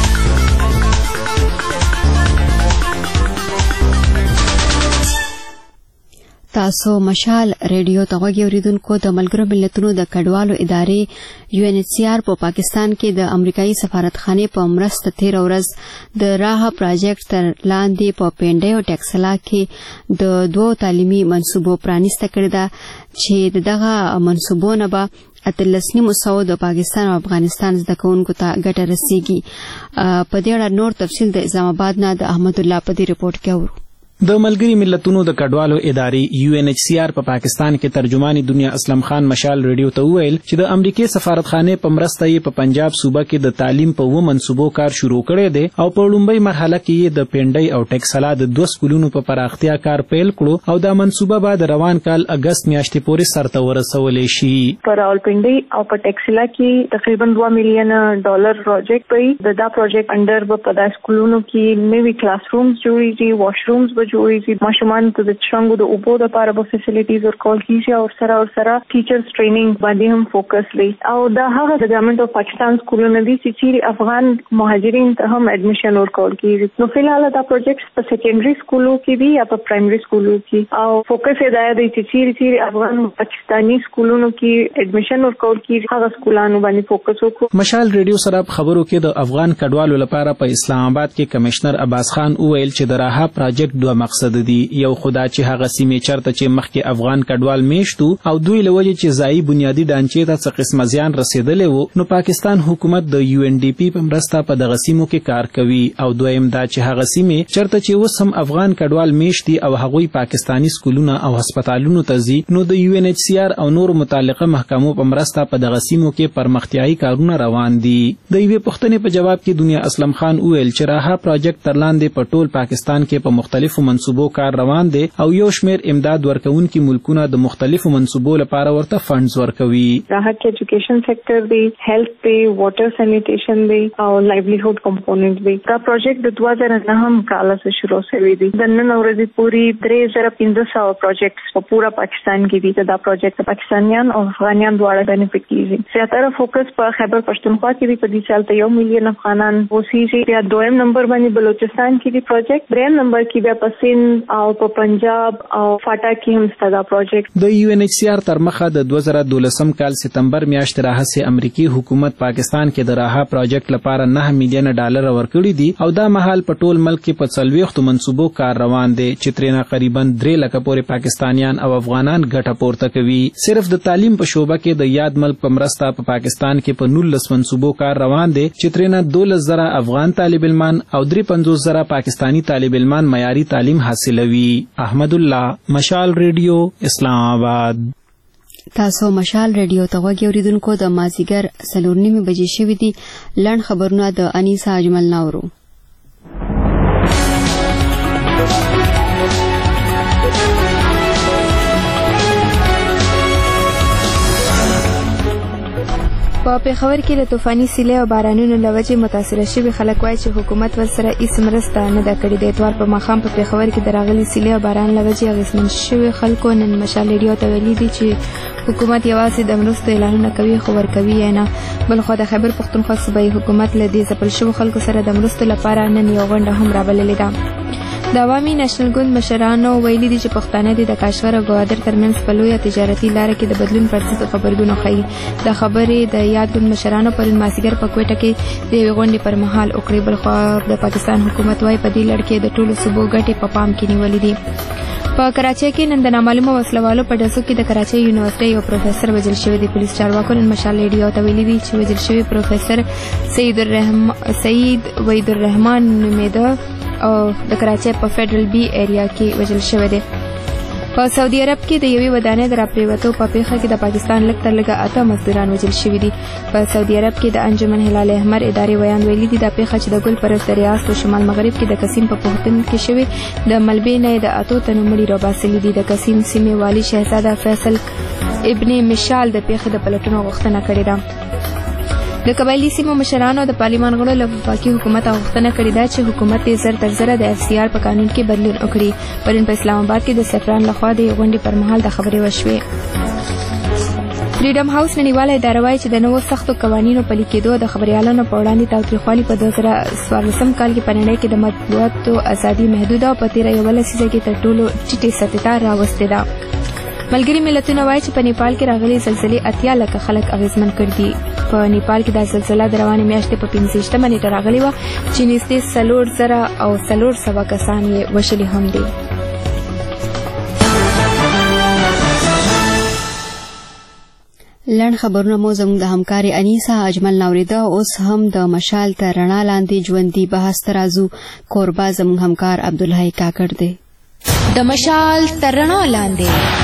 تاسو مشال ریډیو ته غوږی اوریدونکو د ملګرو ملتونو د کډوالو ادارې UNHCR په پاکستان کې د امریکایي سفارتخانې په مرسته 13 ورځ د راه پروجیکټ تر لاندې په پینډي او ټکسلا کې د 2 تعلیمي منصوبو پرانیسته کړې ده چې دغه منصوبو نه به 13,000 د پاکستان او افغانستان زده کوونکو ته ګټه رسیږي. په دې اړه نور تفصیل د اسلام آباد نه د احمد الله په دې رپورټ کې اورو. د ملګری ملتونو د کډوالو ادارې UNHCR په پاکستان کې ترجمان دنیا اسلم خان مشال ریډیو ته وویل چې د امریکای سفارتخانې په مرسته یې په پنجاب صوبه کې د تعلیم په 2 منصوبو کار شروع کړی دی او په لومړی مرحله کې یې د پینډي او ټکسلا د 2 سکولونو په پراختیا کار پیل کړو او دا منصوبه به د روان کال اگست میاشتې پورې سرته ورسولې شي. په راولپنډي او په ټکسلا کې تقریبا $2 مليون پروجیکټ وي. دا پروجیکټ انډر په دا سکولونو کې نوي کلاس رومز جوړیږي، واش رومز جوړیږي، ماشومان ته د څنګه د اوبو لپاره به فیسیلیټیز ورکول کیږي او سره ټیچرز ټریننګ باندې هم فوکس وي او دا هغه د ګورنمنت اف پاکستان سکولونه دي چې افغان مهاجرین ته هم اډمیشن ورکول کیږي. نو فلحال دا پروجیکټ په سیکنډري سکولو کې دي یا په پرایمري سکولو کې او فوکس یې دا دی چې افغان پاکستانی سکولونو کې اډمیشن ورکول کیږي هغه سکولانو باندې فوکس وکړو. مشال ریډیو سره خبرو کې د افغان کډوالو لپاره په اسلام آباد کې کمشنر عباس خان وویل چې د راها پروجیکټ 2 مقصد دي. یو خدا چې هغه سیمې چرته چې مخکې افغان کډوال میشتو او دوی لوجه چې ځای بنیادی ډانچې ته څه قسم زیان رسیدلې وو نو پاکستان حکومت د UNDP په مرسته په دغه سیمو کې کار کوي او دویم دا چې هغه سیمې چرته چې اوس هم افغان کډوال میشتي او هغوی پاکستانی سکولونه او هسپتالونو ته ځي نو د UNHCR او نور متعلقه محکمو په مرسته په دغه سیمو کې پرمختیايي کارونه روان دي. د یوې پوښتنې په جواب کې دنیا اسلم خان وویل چې راها پروجیکټ تر لاندې په ټول پاکستان کې په مختلفو مختلفو منصوبو کار روان دی او یو شمیر امداد ورکوونکي ملکونه د مختلفو منصوبو لپاره ورته فنډز ورکوي. راحت ایجوکیشن سیکټر دی، هیلث دی، واټر سینیټیشن دی او لایولیهود کمپوننت دی. دا پروجیکټ د 2009 کال څخه شروع شوی دی. د نن ورځې پوری 3500 پروجیکټس په پورا پاکستان کې دي. دا پروجیکټ پاکستانیان او افغانیان دواړه بینیفټ کیږي. زیاتره فوکس په خیبر پښتونخوا کې دی. په دې سال ته 1 مليون افغانان اوسېږي. بیا دویم نمبر باندې بلوچستان کې دی پروجیکټ. دریم نمبر کې بیا په سند او په پنجاب او فاټا کې هم ستا دا پروجیکټ. د UNHCR تر مخه د 2012 کال سپتمبر میاشتې راهیسې امریکایي حکومت پاکستان کې د راحه پروجیکټ لپاره $9 ملیون ورکړي دي او دا مهال په ټول ملک کې په 40 منصوبو کار روان دي چې ترېنه قریبا 3 لک پورې پاکستانیان او افغانان ګټه پورته کوي. صرف د تعلیم په شوبه کې د یاد ملک په مرسته په پاکستان کې په 19 منصوبو کار روان دي چې ترېنه 12,000 افغان طالب علمان او 53,000 پاکستانی طالب علمان معیاري تعلیم حاصلوي. احمد الله، مشال ریډیو، اسلام آباد. تاسو مشال ریډیو ته غوږی اوریدونکو د مازیګر 4:30 بجې شوې دي. لړن خبرونه د انیسا اجمل ناورو. په پېښور کې د طوفاني سیلۍ او بارانونو له وجې متاثره شوي خلک وایي چې حکومت ورسره هېڅ مرسته نه ده کړې. د اتوار په ماښام په پېښور کې د راغلي سیلۍ او باران له وجې اغېزمن شوي خلکو نن مشال ریډیو ته ویلي دي چې حکومت یوازې د مرستو اعلانونه کوي خو ورکوي یې نه. بلخوا د خیبر پښتونخوا صوبایي حکومت له دې ځپل شوو خلکو سره د مرستو لپاره نن یو غونډه هم رابللې ده. د عوامي نېشنل ګوند مشرانو ویلي دي چې پښتانه د کاشور او ګوادر ترمنځ په لویه تجارتي لاره کې د بدلون پر ضد غبرګون ښیي. د خبرې د یاد ګوند مشرانو پرون مازدیګر په کوټه کې د یوې غونډې پر مهال وکړې. بلخوا د پاکستان حکومت وایي په دې لړ کې د ټولو صوبو ګټې په پام کې نیولې دي. په کراچۍ کې نن د نامعلومه وسلوالو په ډزو کې د کراچۍ یونیورسيټي یو پروفیسر وژل شوی دی. پولیس چارواکو نن مشال ریډیو ته ویلي دي چې وژل شوی پروفیسر سعید وحید الرحمن نومېده او د کراچۍ په فیډرل بي ایریا کې وژل شوی دی. په سعودي عرب کې د یوې ودانۍ د راپریوتو په پیښه کې د پاکستان لږ تر لږه 8 مزدوران وژل شوي دي. په سعودي عرب کې د انجمن هلال احمر ادارې ویان ویلي دي دا پیښه چې د ګل پرست د ریاست او شمال مغرب کې د قسیم په پوهنتون کې شوې د ملبې نه د 8 تنو مړي راباسلي دي. د قسیم سیمې والي شهزاده فیصل ابن مشال د پیښې د پلټنو غوښتنه کړې ده. د قبایلي سیمو مشرانو د پارلیمان غړو له وفاقي حکومت غوښتنه کړې ده چې حکومت یې زر تر زره د FCR په قانون کې بدلون وکړي. پرون په اسلام آباد کې د سفران لخوا د یو غونډې پر مهال د خبرې وشوې. فریډم هاوس نړیواله اداره وایي چې د نوو سختو قوانینو پلي کېدو د خبریالانو په وړاندې تاوتریخوالي په 2014 کال کې په نړۍ کې د مطبوعاتو ازادي محدوده او په تېره 11 لسیزه کې تر ټولو ټیټې سطحې ته راوستې ده. ملګري ملتونه وایي چې په نیپال کې راغلي زلزلې 80 لکه خلک اغېزمن کړي دي. په نیپال کې د زلزله د روانې میاشتې په 15 نیټه راغلې وه چې نږدې 4,000 او 400 کسان یې وژلي هم دي. لړن خبرونه مو زموږ د همکاري انیسا اجمل ناوریده. اوس هم د مشال تر رڼا لاندې ژوندي بحث ترازو کوربه زموږ همکار عبدالحی کاکړ دی. د مشال تر رڼا لاندې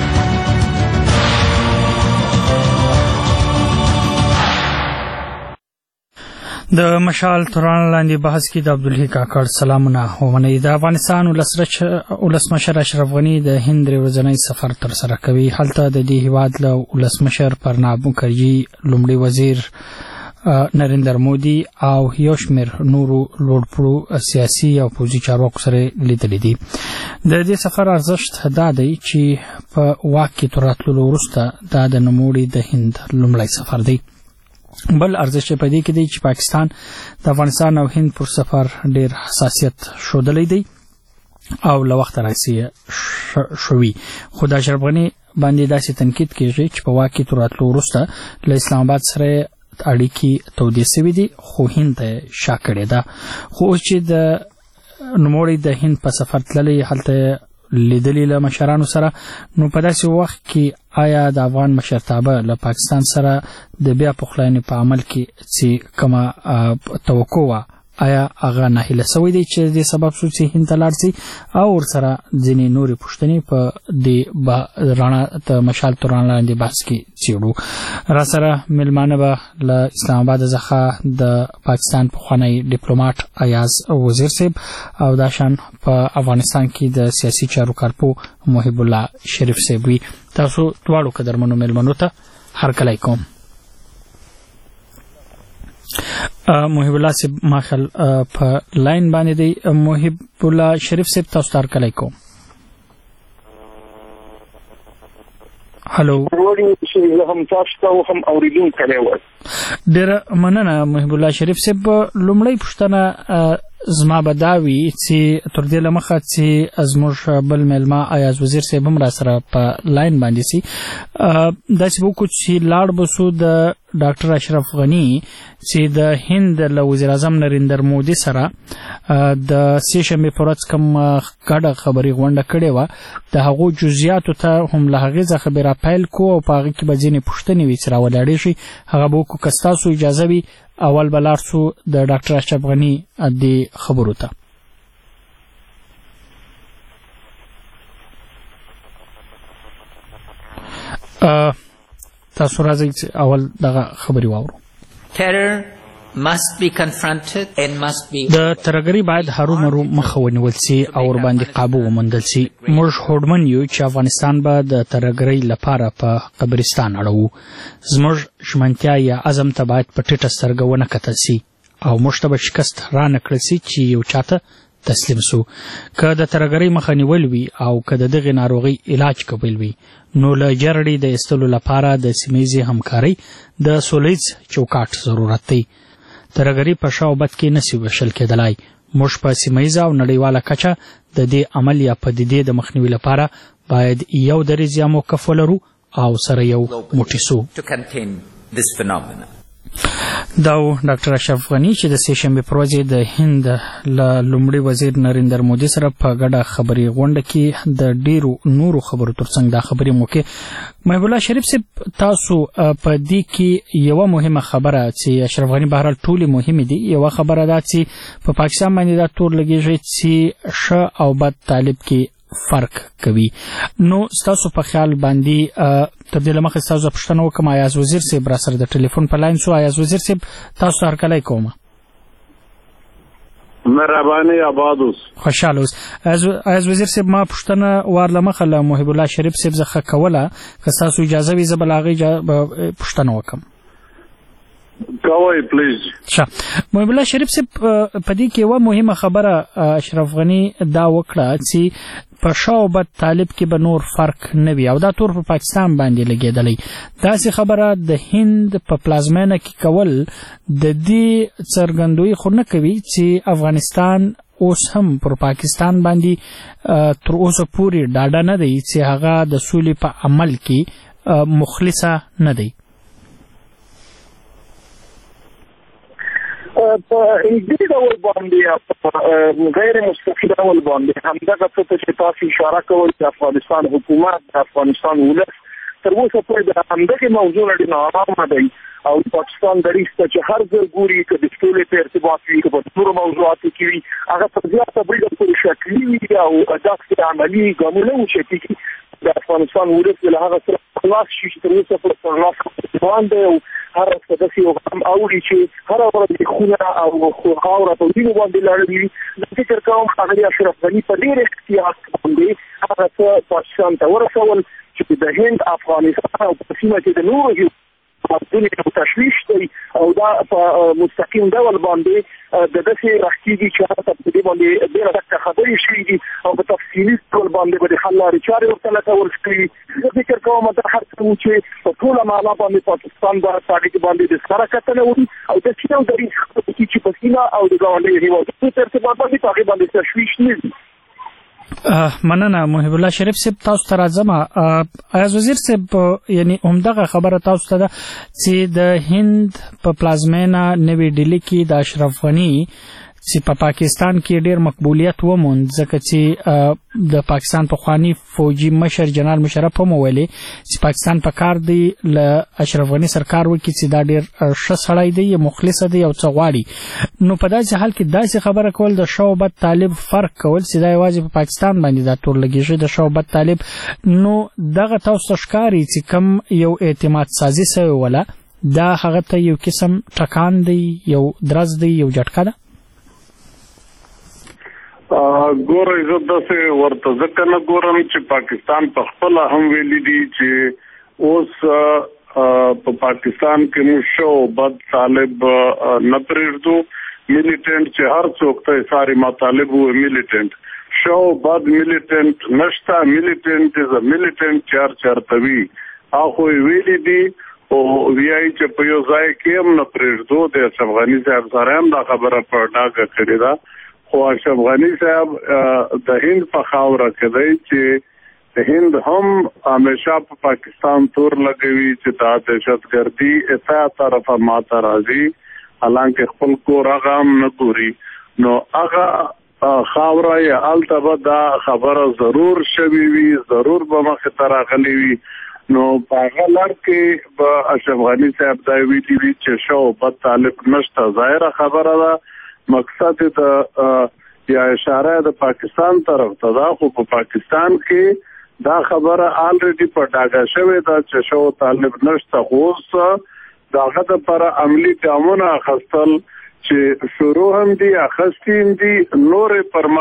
د مشال تران لاندې بحث کې د عبدالحی کاکړ سلامونه ومنئ. د افغانستان ولسمشر اشرف غني د هند ورځنی سفر تر سره کوي. هلته د دې هیواد له ولسمشر پرناب مکرجي، لومړي وزیر نریندر مودي او یو شمېر نورو لوړپوړو سیاسي او پوځي چارواکو سره لیدلي دي. د دې سفر ارزښت دا دی چې په واک کې تر راتللو وروسته دا د نوموړي د هند لومړی سفر دی. بل ارزښت په دې کې دی چې پاکستان د افغانستان او هند پر سفر ډېر حساسیت ښودلی دی او له وخته راهیسې شوي. خو د اشرف غني باندې داسې تنقید کېږي چې په واک کې تر راتلو وروسته له اسلام آباد سره اړیکې تودې سوي دي خو هند ته شا کړې ده. خو اوس چې د نوموړي د هند په سفر تللی هلته لیدلي له مشرانو سره، نو په داسې وخت کې آیا د افغان مشرتابه له پاکستان سره د بیا پخلاینې په عمل کې چې کومه توقع وه آیا هغه ناهیله سوی دی چې د سبب شو چې هند ته لاړ شي او ورسره ځینې نورې پوښتنې په دې رڼا ته مشال توران لاندې بحث کې څېړو. راسره مېلمانه به له اسلام آباد څخه د پاکستان پخوانی ډیپلوماټ ایاز وزیر صاحب او دا شان په افغانستان کې د سیاسي چارو کارپو محب الله شریف صاحب وي. تاسو دواړو قدرمنو مېلمنو ته هرکلی کوم. محب الله صاحب ماخل په لاین باندې دی. محب الله شریف صاحب تاسو ته هرکلی کوم. هلو هم تاسو ته هم اوریدونکو ته وایي ډېره مننه محب الله شریف صاحب. لومړی پوښتنه زما به دا وي چې تر دې له مخه چې زموږ بل میلمه ایاز وزیر صاحب هم را سره په لاین باندې سي داسې به وکړو چې لاړ به سو د ډاکټر اشرف غني چې د هند له وزیر اعظم نریندر مودي سره د سې شنبې په ورځ کوم ګډه خبري غونډه کړې وه د هغو جزئیاتو ته هم له هغې څخه به راپیل کړو او په هغې کې به ځینې پوښتنې وي چې راولاړې شي هغه به وکړو. که ستاسو اجازه وي اول به لاړ سو د ډاکټر اشرف غني دې خبرو ته. تاسو راځئ چې اول دغه خبرې واورو. Terror must be confronted and must be د ترهګرۍ باید هرومرو مخه ونیول سي او ورباندې قابو وموندل سي. موږ هوډمن یو چې افغانستان به د ترهګرۍ لپاره په قبرستان اړوو. زموږ ژمنتیا یا عزم ته باید په ټیټه سترګه ونه کتل سي او موږ ته به شکست رانه کړل سي چې یو چاته تسلیم سو. که د ترهګرۍ مخه نیول وي او که د دغې ناروغۍ علاج کول وي نو له جرړې د ایستلو لپاره د سیمهیزې همکارۍ د سولیز چوکاټ ضرورت دی. ترهګرۍ په شا او بد کې نسي ویشل کېدلای. موږ په سیمهیزه او نړیواله کچه د دې عمل یا پدیدې د مخنیوي لپاره باید یو دریځ یا موقف ولرو او سره یو موټی سو. دا ډاکټر اشرف غني چې د سې شنبې پر ورځ د هند له لومړي وزیر نریندر مودي سره په ګډه خبري غونډه کې د ډیرو نورو خبرو ترڅنګ دا خبرې موکې. محب الله شریف صاحب تاسو په دې کې یوه مهمه خبره چې اشرف غني بهرحال ټولې مهمې دي یوه خبره دا چې په پاکستان باندې دا تور لګېږي چې ښه او بد طالب کې فرق کوي. نو ستاسو په خیال باندې تر دې له مخکې ستاسو پوښتنه وکړم ایاز وزیر صاحب را سره د ټلیفون په لاین شو. ایاز وزیر صاحب تاسو ته هرکلی کوم. مهرباني آباد اوس خوشحاله اوس. ایاز وزیر صاحب ما پوښتنه وار له مخه له محب الله شریف صاحب څخه کوله که ستاسو اجازه وي زه به له هغې پوښتنه وکړم. کوئ پلیز. محب الله شریف صاحب په دې کې یوه مهمه خبره اشرف غني دا وکړه چې په شا او بد طالب کې به نور فرق نه وي او دا تور په پاکستان باندې لګېدلی. داسې خبره د هند په پلازمینه کې کول د دې څرګندوي خو نه کوي چې افغانستان اوس هم پر پاکستان باندې تر اوسه پورې ډاډه نه دی چې هغه د سولې په عمل کې مخلصه نه دی. په دې ډول باندې غیر مستقیم ډول باندې همدغه څه چې تاسو اشاره کوئ چې افغانستان حکومت د افغانستان ولس تر اوسه پورې د همدغې موضوع نه ډېر ناارامه دی او پاکستان دریځ ته چې هر ځای ګوري که د سولې په ارتباط وي که په نورو موضوعاتو کې وي هغه په زیاته بریده پورې شکلي وي او داسې عملي ګامونه وچتي د افغانستان ولس له هغه سره خلاص شي چې تر اوسه پورې پر لاس روان دی او هر څه داسې یو غم اوري چې هره ورځ خونه او خاوره په وینو باندې لاړې وي. زه فکر کوم ښاغلي اشرف غني په ډېر احتیاط باندې هغه څه پاکستان ته ورسول چې د هند افغانستان او په سیمه کې د نورو هېوادونو تشویش دی او دا په مستقیم ډول باندې د داسې راښکېږي چې هغه په دې باندې ډېره دقه خبرې شوي دي او په تفصیلي ډول باندې به د حل لارې چارې ورته لټول شوي. زه فکر کوم دا هر څه و چې په ټوله معنا باندې پاکستان به اړیکې باندې د سره کتنه وکړي او داسې یو دریځ وکړي چې په سیمه او د ګاونډیو هېوادونو په ارتباط باندې په هغې باندې تشویش نه وي. مننه محب الله شریف صاحب تاسو ته راځم. ایاز وزیر صاحب یعنی همدغه خبره تاسو ته ده چې د هند په پلازمینه نوې ډیلي کې د اشرف غني چې په پاکستان کې ډېر مقبولیت وموند ځکه چې د پاکستان پخوانی فوجي مشر جنرال مشرف هم ویلي چې پاکستان په کار دی له اشرف غني سرکار وکړي چې دا ډېر ښه سړی دی مخلص دی او څه غواړي. نو په داسې حال کې داسې خبره کول د شعبت طالب فرق کول چې دا یوازې په پاکستان باندې دا تور لګیږي د شعبت طالب. نو دغه تاسو ښکاري چې کم یو اعتماد سازي سوی ولا دا هغه ته یو قسم ټکان دی یو درز دی یو جټکه ده. ګوره زه داسې ورته ځکه نه ګورم چې پاکستان په خپله هم ویلي دي چې اوس په پاکستان کې موږ شعبت طالب نه پرېږدو. میلیټنټ چې هر څوک ته ساري مطالب و میلیټنټ شعبت میلیټنټ نشته. میلیټنټ از ا میلیټنټ چرته وي هغه ویلي دي او ویایي چې په یو ځای کې هم نه پرېږدو. د اشرف غني صاحب سره هم دا خبره په ډاګه کړې ده خو اشرف غني صاحب د هند په خاوره کې دی چې د هند هم همیشه په پاکستان تور لګوي چې دا دهشتګردي اته طرفه ماته راځي حالانکه خپل کور هغه هم نه ګوري. نو هغه خاوره یا هلته به دا خبره ضرور شوي وي ضرور به مخې ته راغلی وي. نو په هغه لړ کې به اشرف غني صاحب دا ویلي وي چې شعبت طالب نشته. ظاهره خبره ده مقصد د یا اشاره د پاکستان طرف ته ده خو په پاکستان کې دا خبره آلریډي په ډاګه شوې ده چې شعبت طالب نشته. خو اوس د هغه دپاره عملي ګامونه اخیستل چې شروع هم دي اخیستي هم دي نورې پر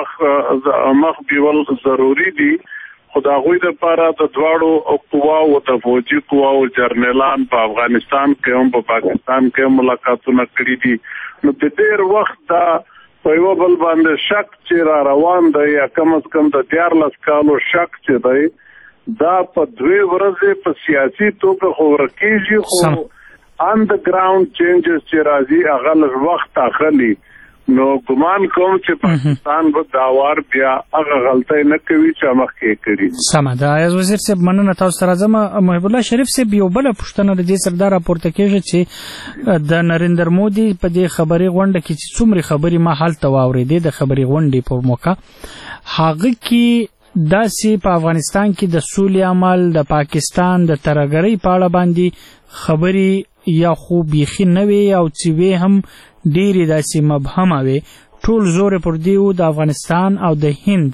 مخ بیول ضروري دي. خو د هغوی دپاره د دواړو قواو د فوجي قواو جرنیلان په افغانستان کې هم په پاکستان کې هم ملاقاتونه کړي دي. نو د ډېر وخت دا په یوه بل باندې شک چې را روان دی یا کم از کم د 14 کالو شک چې دی دا په 2 ورځې په سیاسي توګه خو ورکېږي خو آن د ګراوند چینجز چې راځي هغه لږ وخت اخلي. نو ګمان کوم چې پاکستان به داوار بیا هغه غلطۍ نه کوي چې مخکې کړي. سمه ده. عیاض وزیر صاحب مننه تاسو ته راځم. محب الله شریف صاحب یو بله پوښتنه د دې سره دا راپورته کېږي چې د نریندر مودي په دې خبري غونډه کې چې څومره خبرې ما هلته واورېدې د خبري غونډې په موقع هغه کې داسې په افغانستان کې د سولې عمل د پاکستان د ترهګرۍ په اړه باندې خبرې یا خو بیخي نه وي او چې وی هم ډېرې داسې مبهمه وي. ټول زور پر دې و د افغانستان او د هند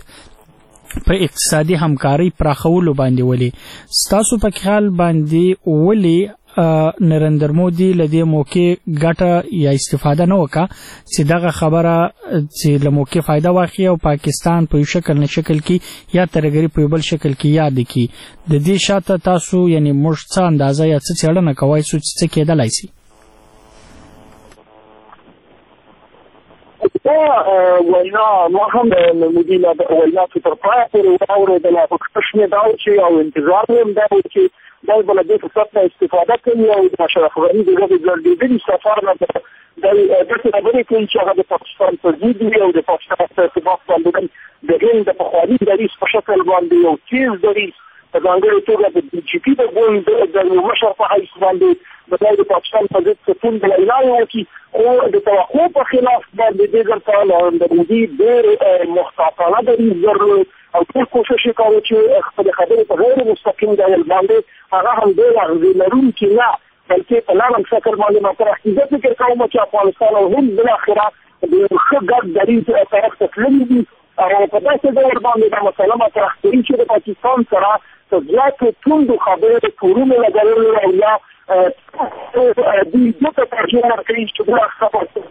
په اقتصادي همکارۍ پراخولو باندې ولي. ستاسو په خیال باندې ولي نریندر مودي له دې موقع ګټه یا استفاده نه وکړه چې دغه خبره چې له موقع فایده واخلي او پاکستان په یو شکل نه شکل کې یا ترهګري په بل شکل کې یاد کړي. د دې شاته تاسو یعنی موږ څه اندازه یا څه څېړنه کوئ چې څه کېدلی شي؟ وینا ما هم د مودي له وینا چې تر پایه پورې واورېدله خو کشمې دا و چې او انتظار مې هم دا و چې دا به له دې فرصت نه استفاده کوي او د اشرف غني د هغې ګرځېدلي سفر نه دی داسې خبرې کوي چې هغه د پاکستان په ضد وي او د پاکستان په ارتباط باندې د هند د پخواني دریځ په شکل باندې یو تیز دریځ په ځانګړې توګه د بي جي پي د ګوند د یو مشر په حیث باندې د پاکستان په ضد ستون د اعلان وکړي. خو د توقع په خلاف باندې دې ځل ته د مودي ډېر محتاطانه دریځ درلود او ټول کوشش یې کاوه چې خپلې خبرې په غیر مستقیم ډول باندې هغه هم ډېر اغېزې لرونکي نه بلکې په نرم شکل باندې مطرح کړي. زه فکر کوم چې افغانستان او هند بالاخره د یو ښه ګډ دریځ طرف ته تللي دي او په داسې ډول باندې دا مسله مطرح کړي چې د پاکستان سره په زیاتو توندو خبرو تورونه لګولو او یا دوی دې ته ترجیح ورکوي چې بالاخره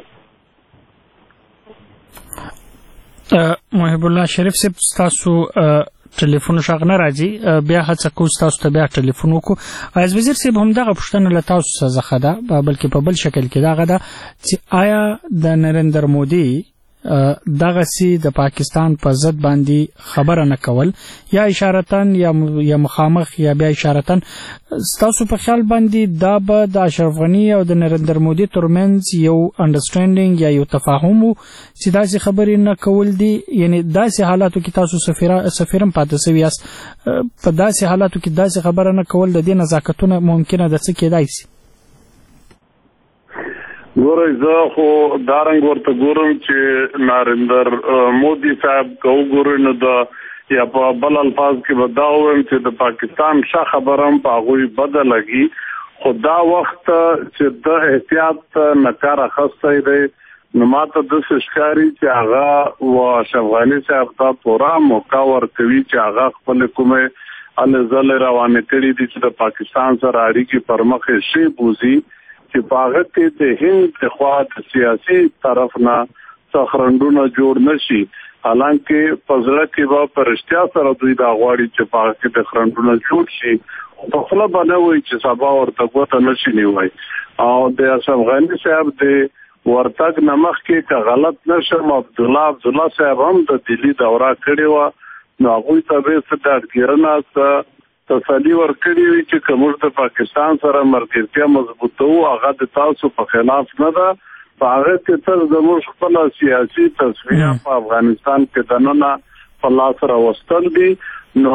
محب الله شریف صاحب ستاسو ټلیفون شغ نه راځي بیا هڅه کوو ستاسو ته بیا ټلیفون وکړو. عیاض وزیر صاحب همدغه پوښتنه له تاسو څخه ده بلکې په بل شکل کې دغه ده چې آیا د نریندر مودي دغسې د پاکستان په ضد باندې خبره نه کول یا اشارتن یا مخامخ یا بیا اشارتن ستاسو په خیال باندې دا به د اشرف غني او د نریندر مودي ترمنځ یو انډرسټینډینګ یا یو تفاهم و چې داسې خبرې نه کول دي؟ یعنی داسې حالاتو کې تاسو سفیرم پاتې سوي یاست په داسې حالاتو کې داسې خبره نه کول د دې نزاکتونه ممکنه ده څه کېدای شي؟ ګورئ زه خو دارنګ ورته ګورم چې نریندر مودي صاحب که وګورئ نو د یا په بل الفاظ کې به دا ووایم چې د پاکستان ښه خبره هم په هغوی بده لګي، خو دا وخت چې د احتیاط نه کار اخیستی دی نو ماته داسې ښکاري چې هغه و اشرف غني صاحب ته پوره موقع ورکوي چې هغه خپلې کومې هلې ځلې روانې کړي دي چې د پاکستان سره اړیکې پر مخ یې شي بوځي چې په هغه کې د هند د خوا د سیاسي طرف نه څه خنډونه جوړ نه شي، حالانکه په زړه کې به په رښتیا سره دوی دا غواړي چې په هغه کې د خنډونه جوړ شي، په خوله به نه وایي چې سبا ورته ګوته نه شي نیوی. او د اشرف غني صاحب د ورتګ نه مخکې که غلط نه شم عبدالله صاحب هم د دلی دوره کړې وه، نو هغوی ته به څه ډاډګیرنه تسلي ورکړي وي چې که موږ د پاکستان سره ملګرتیا مضبوطوو هغه د تاسو په خلاف نه ده، په هغه کې څه زموږ خپله سیاسي تصفیه په افغانستان کې دننه په لاس راوستل دي، نو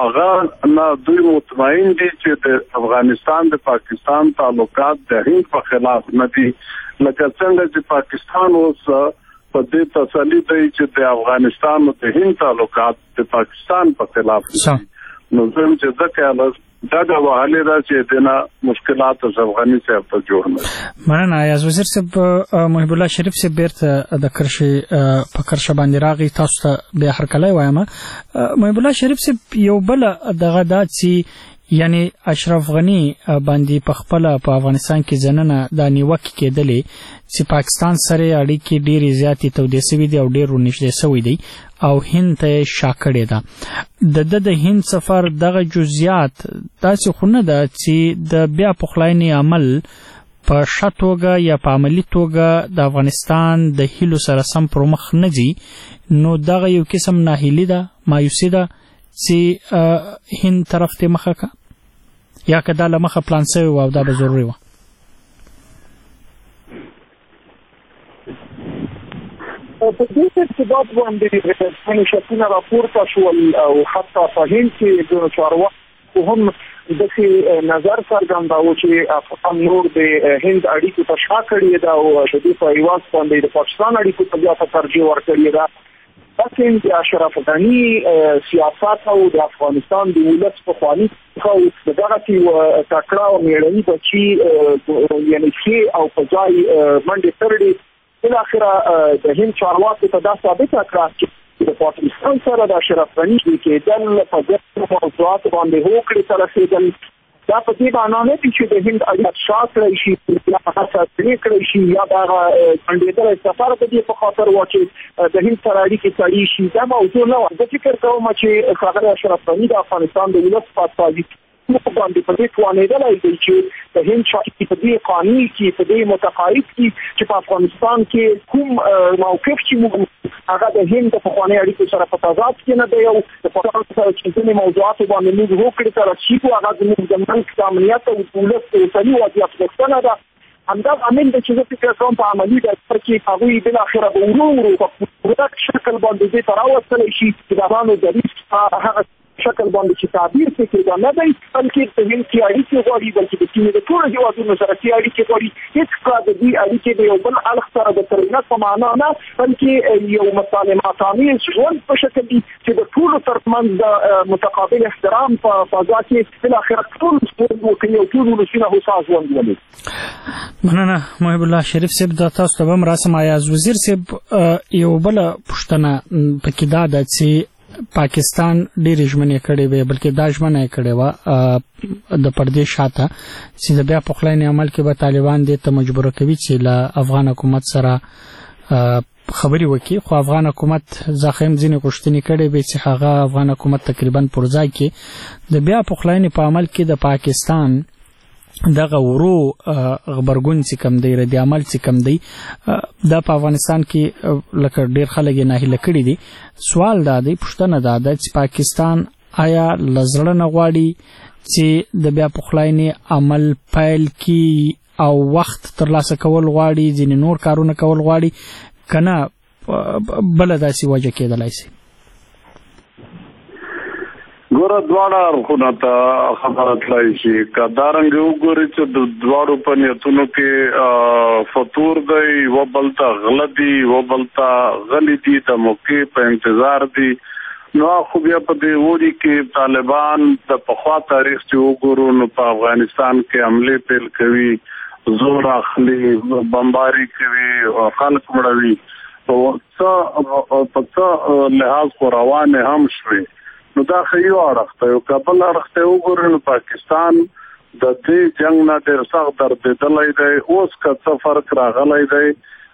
هغه نه دوی مطمئن دي چې د افغانستان د پاکستان تعلقات د هند په خلاف نه دي، لکه څنګه چې پاکستان اوس په دې تسلي دی چې د افغانستان او د هند تعلقات د پاکستان په خلاف دي. نو زم چې ځکه دا د وهلې دا چې دنا مشکلات افغاني صاحب ته جوړ نه مننه. ایاز وزیر صاحب محب الله شریف صاحب بیرته د کرشي په کرشه باندې راغی، تاسو ته بیا هرکلی وایم. محب الله شریف صاحب یو بل دغه دا چې یعنی اشرف غني باندې په خپل په افغانستان کې ځننه د نیوکه کېدلې چې پاکستان سره اړیکې ډېرې زیاتې تودې شوې دي او ډېر ورنږدې شوی دی او هند ته شا کړې ده. د هند سفر دغه جزئیات داسې خو نه ده چې د بیا پخلاینې عمل په ښه توګه یا په عملي توګه د افغانستان د هیلو سره سم پر مخ نه ځي، نو دغه یو قسم ناهیلي ده، مایوسي ده چې هند طرف ته مخه کا یا که دا له مخه پلان شوی و او دا به ضروري وه. په دې ارتباط باندې ځینې شکونه راپورته شول او حتی په هند کې د چارواکو هم داسې نظر څرګنداوه چې افغان نور د هند اړیکو ته شا کړې ده او د دې په عوض باندې د پاکستان اړیکو ته بیا ترجیح ورکړې ده. لیکن د اشرف غني سیاست او د افغانستان د ولس په خواني خو دغه چې تکړه او میړني بچي یعنی چې او په ځای منډه ترړي بل اخره د هند چارواکو ته دا ثابت کړه چې د پاکستان سره د اشرف غني کې دل په دغه موضوعات باندې هوکړه سره رسیدل. دا په دې معنی نه دي چې د هند اړیکې شاته شي یا هڅه کړی شي یا دا کاندیدای سفر د دې په خاطر واچي د هند سره اړیکې سړي شي. دا موضوع نه و. د فکر کوم چې خبره اشرف غني د افغانستان د ولس په استازي باندې په دې توانېدلای دی چې د هند شاکي په دې قانوني کې په دې متقاعد کې چې په افغانستان کې کوم موقف چې موږ هغه د هند په خواني اړیکو سره په تضاد کې نه دی او د پاکستان سره چې کومې موضوعات باندې موږ وکړو تر چې هغه زموږ د ملک امنیت او دولت ته وضعیت څنګه ده همدا عامل د چې فکر کوم په عملي ډول کې هغه بل اخره به ورو په پوره شکل باندې دې تراوسل شي چې دا باندې د ریسک هغه شکل باندې چې تعبیر څه دا نه دی بلکې د هند کې اړیکې غواړي بلکې د سیمې د ټولو هېوادونو سره چې اړیکې غواړي هیڅ کله د دې اړیکې د یو بل اړخ سره د ترمنځ په معنا نه بلکې یو مسالمات آمیز ژوند په شکل دي چې د ټولو ترمنځ د متقابل احترام په فضا کې بالاخره ټول وکړي او ټول ولسونه هوسا ژوند ولري. مننه محب الله شریف صاحب. د تاسو ته هم راسم ایاز وزیر صاحب یو بل پوښتنه پکې دا ده چې پاکستان ډېر ژمنې کړې وې بلکې دا ژمنه یې کړې وه د پردې شاته چې د بیا پخلاینې عمل کې به طالبان دې ته مجبوره کوي چې له افغان حکومت سره خبرې وکړي، خو افغان حکومت زخم ځینې غوښتنې کړې وې چې هغه افغان حکومت تقریبا پر ځای کې د بیا پخلاینې په عمل کې د پاکستان دغه ورو غبرګون چې کم دی ردی عمل چې کم دی دا په افغانستان کې لکه ډیر خلک یې ناهیله کړي دي. سوال دا دی، پوښتنه دا ده چې پاکستان آیا له زړه نه غواړي چې د بیا پخلاینې عمل پیل کړي او وخت ترلاسه کول غواړي، ځینې نور کارونه کول غواړي که نه بله داسې وجه کېدلی شي؟ ګوره دواړه اړخونه ته خبره تلای شي که دارنګې وګوري چې د دواړو په نیتونو کې فطور دی و بل ته غله دي و بل ته غلي دي د موقع په انتظار دي نو خو بیا په دې وړي کې طالبان د پخوا تاریخ چې وګورو نو په افغانستان کې حملې پیل کوي زور اخلي بمباري کوي خلک مړوي په څه لحاظ خو روانې هم شوي نو دا خیو اړخته یو کابل اړخته وګورئ نو پاکستان د دې جنگ نه ډېر سخت دردېدلی دی اوس که څه فرق راغلی دی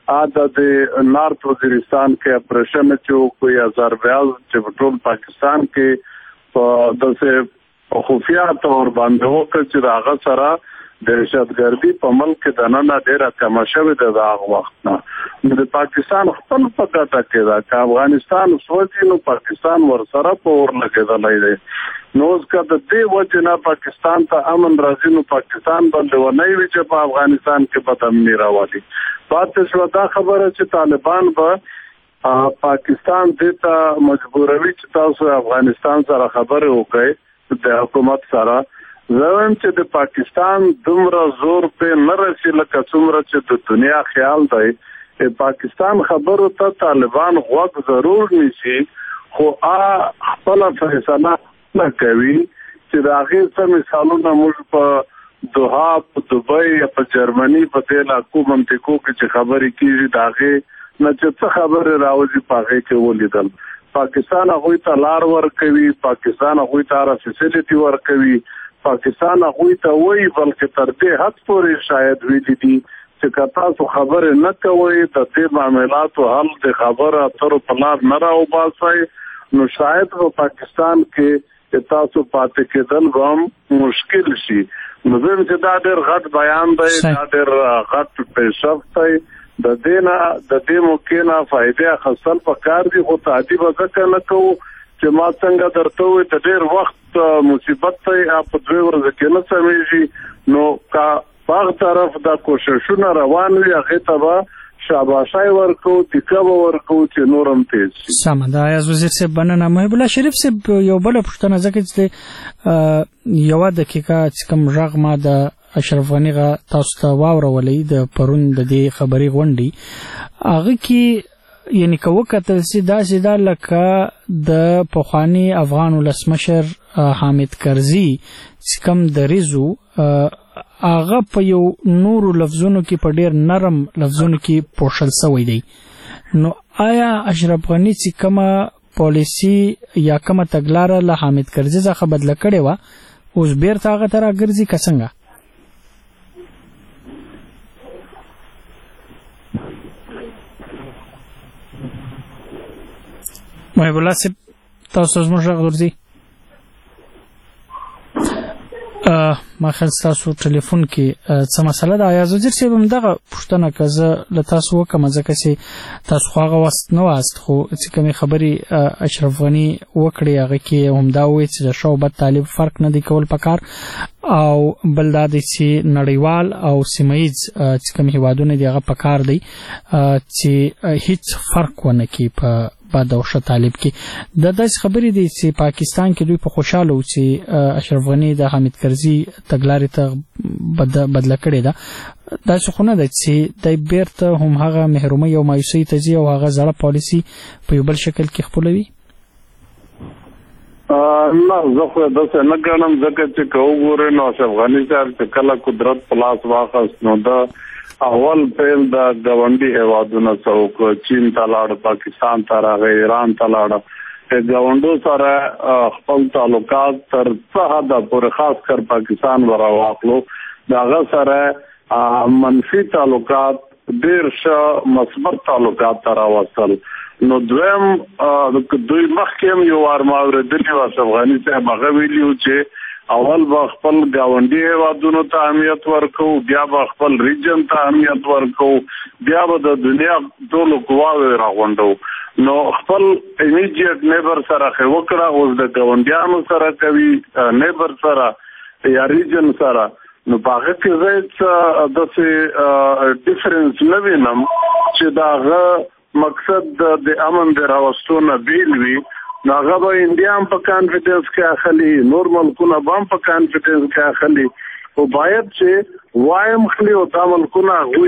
د نارت وزیرستان کې اپریشن چې وکړو یا ضربیاز چې په ټول پاکستان کې په داسې خفیه طور باندې وکړ چې د هغه سره دهشتګردي په ملک کې دننه ډېره کمه شوې ده د هغه وخت نه نو د پاکستان خپل په ګټه کې ده که افغانستان سوچي نو پاکستان ورسره په اور لګېدلی دی نو اوس که د دې وجې نه پاکستان ته امن راځي نو پاکستان باندې ونی وي چې په افغانستان کې بدامني راولي پاتې شوه دا خبره چې طالبان به پاکستان دې ته مجبوروي چې تاسو افغانستان سره خبرې وکړئ د حکومت سره زویم چې د پاکستان دومره زور په نه رسي لکه څومره چې د دنیا خیال دی پاکستان خبرو ته طالبان غوږ ضرور نیسي خو خپله فیصله نه کوي چې د هغې څه مثالونه موږ په دوحا په دوبۍ یا په جرمني په دې علاقو منطقو کې چې خبرې کېږي د هغې نه چې څه خبرې راوځي په هغې کې ولیدل پاکستان هغوی ته لار ورکوي پاکستان هغوی ته هره فیسیلیټي ورکوي پاکستان هغوی ته وایي بلکې تر دې حد پورې شاید ویلي دي چې که تاسو خبرې نه کوئ د دې معاملاتو حل د خبرو اترو په لار نه راوباسئ نو شاید په پاکستان کې تاسو پاتې کېدل به هم مشکل شي نو زه چې دا ډېر غټ بیان دی دا ډېر غټ پیشرفت دی د دې موقع نه فایدې اخیستل پکار دي خو تعدي به ځکه نه کوو چې ما څنګه درته وویل د ډېر وخت مصیبت دی په 2 ورځو کې نه سمیږي نو که په هغه طرف دا کوششونه روان وي هغې ته به شاباشی ورکو تیکه به ورکو چې نور هم تیز شي سمه ده ایاز وزیر صاحب مننه محب الله شریف صاحب یو بله پوښتنه ځکه چې یوه دقیقه چې کوم غږ ما د اشرف غني تاسو ته واورولی د پرون د دې خبري غونډې هغه کې یعنی که وکتل سي داسې دا لکه د پخواني افغان ولسمشر حامد کرزي چې کوم دریځ و هغه په یو نورو لفظونو کې په ډېر نرم لفظونو کې پوښل سوی دی نو آیا اشرف غني چې کومه پالیسي یا کومه تګلاره له حامد کرزي څخه بدله کړې وه اوس بیرته هغه ته راګرځي که څنګه محب الله صاحب تاسو زموږ غږ ورځي ما خیال ستاسو ټلیفون کې څه مسله ده ایاز وزیر صاحب همدغه پوښتنه که زه له تاسو وکړم ځکه چې تاسو خو هغه وخت نه واست خو چې کومې خبرې اشرف غني وکړې هغه کې همدا وویل چې د ښه او بد طالب فرق نه دی کول پکار او بل دا دی چې نړیوال او سیمه ییز چې کوم هیوادونه دي هغه پکار دی چې هیڅ فرق ونه کړي په بد او ښه طالب کې دا داسې خبرې دي چې پاکستان کې دوی په خوشحاله وو چې اشرف غني د حامد کرزي تګلارې ته بدله کړې ده داسې خو نه ده چې دی بیرته هم هغه محرومۍ او مایوسۍ ته ځي او هغه زړه پالیسي په یو بل شکل کې خپلوي نه زه خو داسې نه ګڼم ځکه چې که وګورئ نو اشرف غني صاحب چې کله قدرت په لاس واخیست نو د اول پیل د ګاونډي هیوادونو څخه چین ته لاړ پاکستان ته راغی ایران ته لاړ د ګاونډو سره خپل تعلقات تر څه حده پورې خاص کر پاکستان ورواخلو د هغه سره منفي تعلقات ډېر ښه مثبت تعلقات ته راوستل نو دویم دوی مخکې هم یو وار ما اورېدلي و اشرف غني صاحب هغه ویلي و چې اول به خپل ګاونډي هیوادونو ته اهمیت ورکو بیا به خپل ریجن ته اهمیت ورکو بیا به د دنیا ټولو قواوې راغونډو نو خپل امیجیټ نیبر سره خې وکړه اوس د ګاونډیانو سره کوي نیبر سره یا ریجن سره نو په هغه کې زه هېڅ داسې ډیفرنس نه وینم چې د هغه مقصد د امن د راوستو نه بیل وي هغه به انډیا هم په کانفیډنس کې اخلي، نور ملکونه به هم په کانفیډنس کې اخلي. او باید چې وایم خلی او دا ملکونه هغوی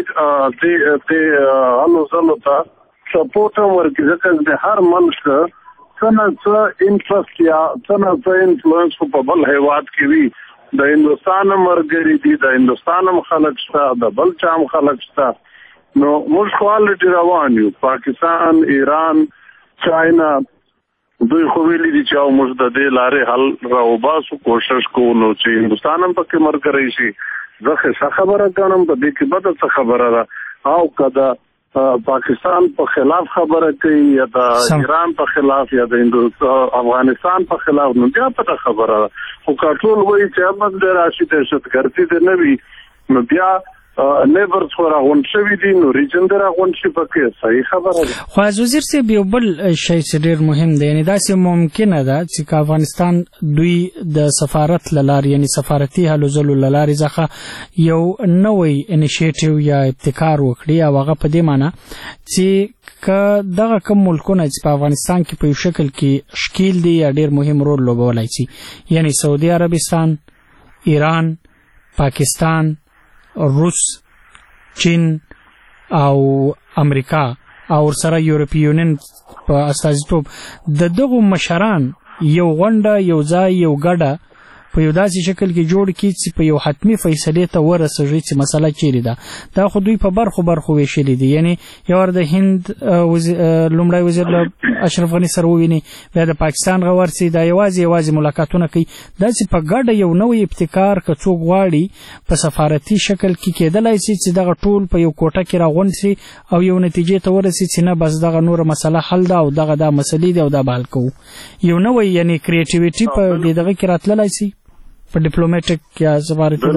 هلو ځلو ته سپورټ هم ورکړي، ځکه د هر ملک څه نه څه انټرسټ یا څه نه څه انفلوئنس په بل هیواد کې وي. د هندوستان هم ملګري دي، د هندوستان هم خلک شته، د بل چا هم خلک شته. نو موږ خو الریډي روان یو، پاکستان، ایران، چاینا، دوی خو ویلي دي چې موږ د دې لارې حل راوباسو، کوشش کوو. نو چې هندوستان هم پکې ملګری شي، زه ښه خبره ګڼم، په دې کې بده څه خبره ده. او که د پاکستان په خلاف خبره کوي یا د ایران په خلاف یا د افغانستان په خلاف، نو بیا پته خبره ده. خو که ټول وایي چې احمد دی راشي دهشتګردي دی نه وي، نو بیا نیبرز خو راغونډ شوي دي، نو ریجن دی راغونډ شي، پکې صحیح خبره ده. خو از وزیر صاحب یو بل شی چې ډېر مهم دی، یعنې داسې ممکنه ده چې که افغانستان دوی د سفارت له لارې، یعنې سفارتي هلو ځلو له لارې څخه یو نوی انیشیټیو یا ابتکار وکړي، او هغه په دې معنی چې که دغه کم ملکونه چې په افغانستان کې په یو شکل کې ښکیل دي یا ډېر مهم رول لوبولی شي، یعنې سعودي عربستان، ایران، پاکستان، روس، چین او امریکا او سره یورپی یونین په استازیتوب، د دغو مشران یو غونډه، یو ځای، یو ګډه په یو داسې شکل کې جوړ کړي چې په یو حتمي فیصلې ته ورسېږي چې مسله چیرې ده. دا خو دوی په برخو ویشلي دي، یعنې یو د هند لومړی وزیر له اشرف غني سره وویني، بیا د پاکستان ورسي، دا یوازې ملاقاتونه کوي. داسې په ګډه یو نوی ابتکار که څوک غواړي په سفارتي شکل کې کېدلی شي چې دغه ټول په یو کوټه کې راغونډ شي او یو نتیجې ته ورسي چې نه بس دغه نوره مسله حل ده او دغه دا مسلې دي او دا به حل کوو. یو نوی یعنې کریټیویټي په دغه کې راتللی شي په ډیپلوماټیک یا سفارتي.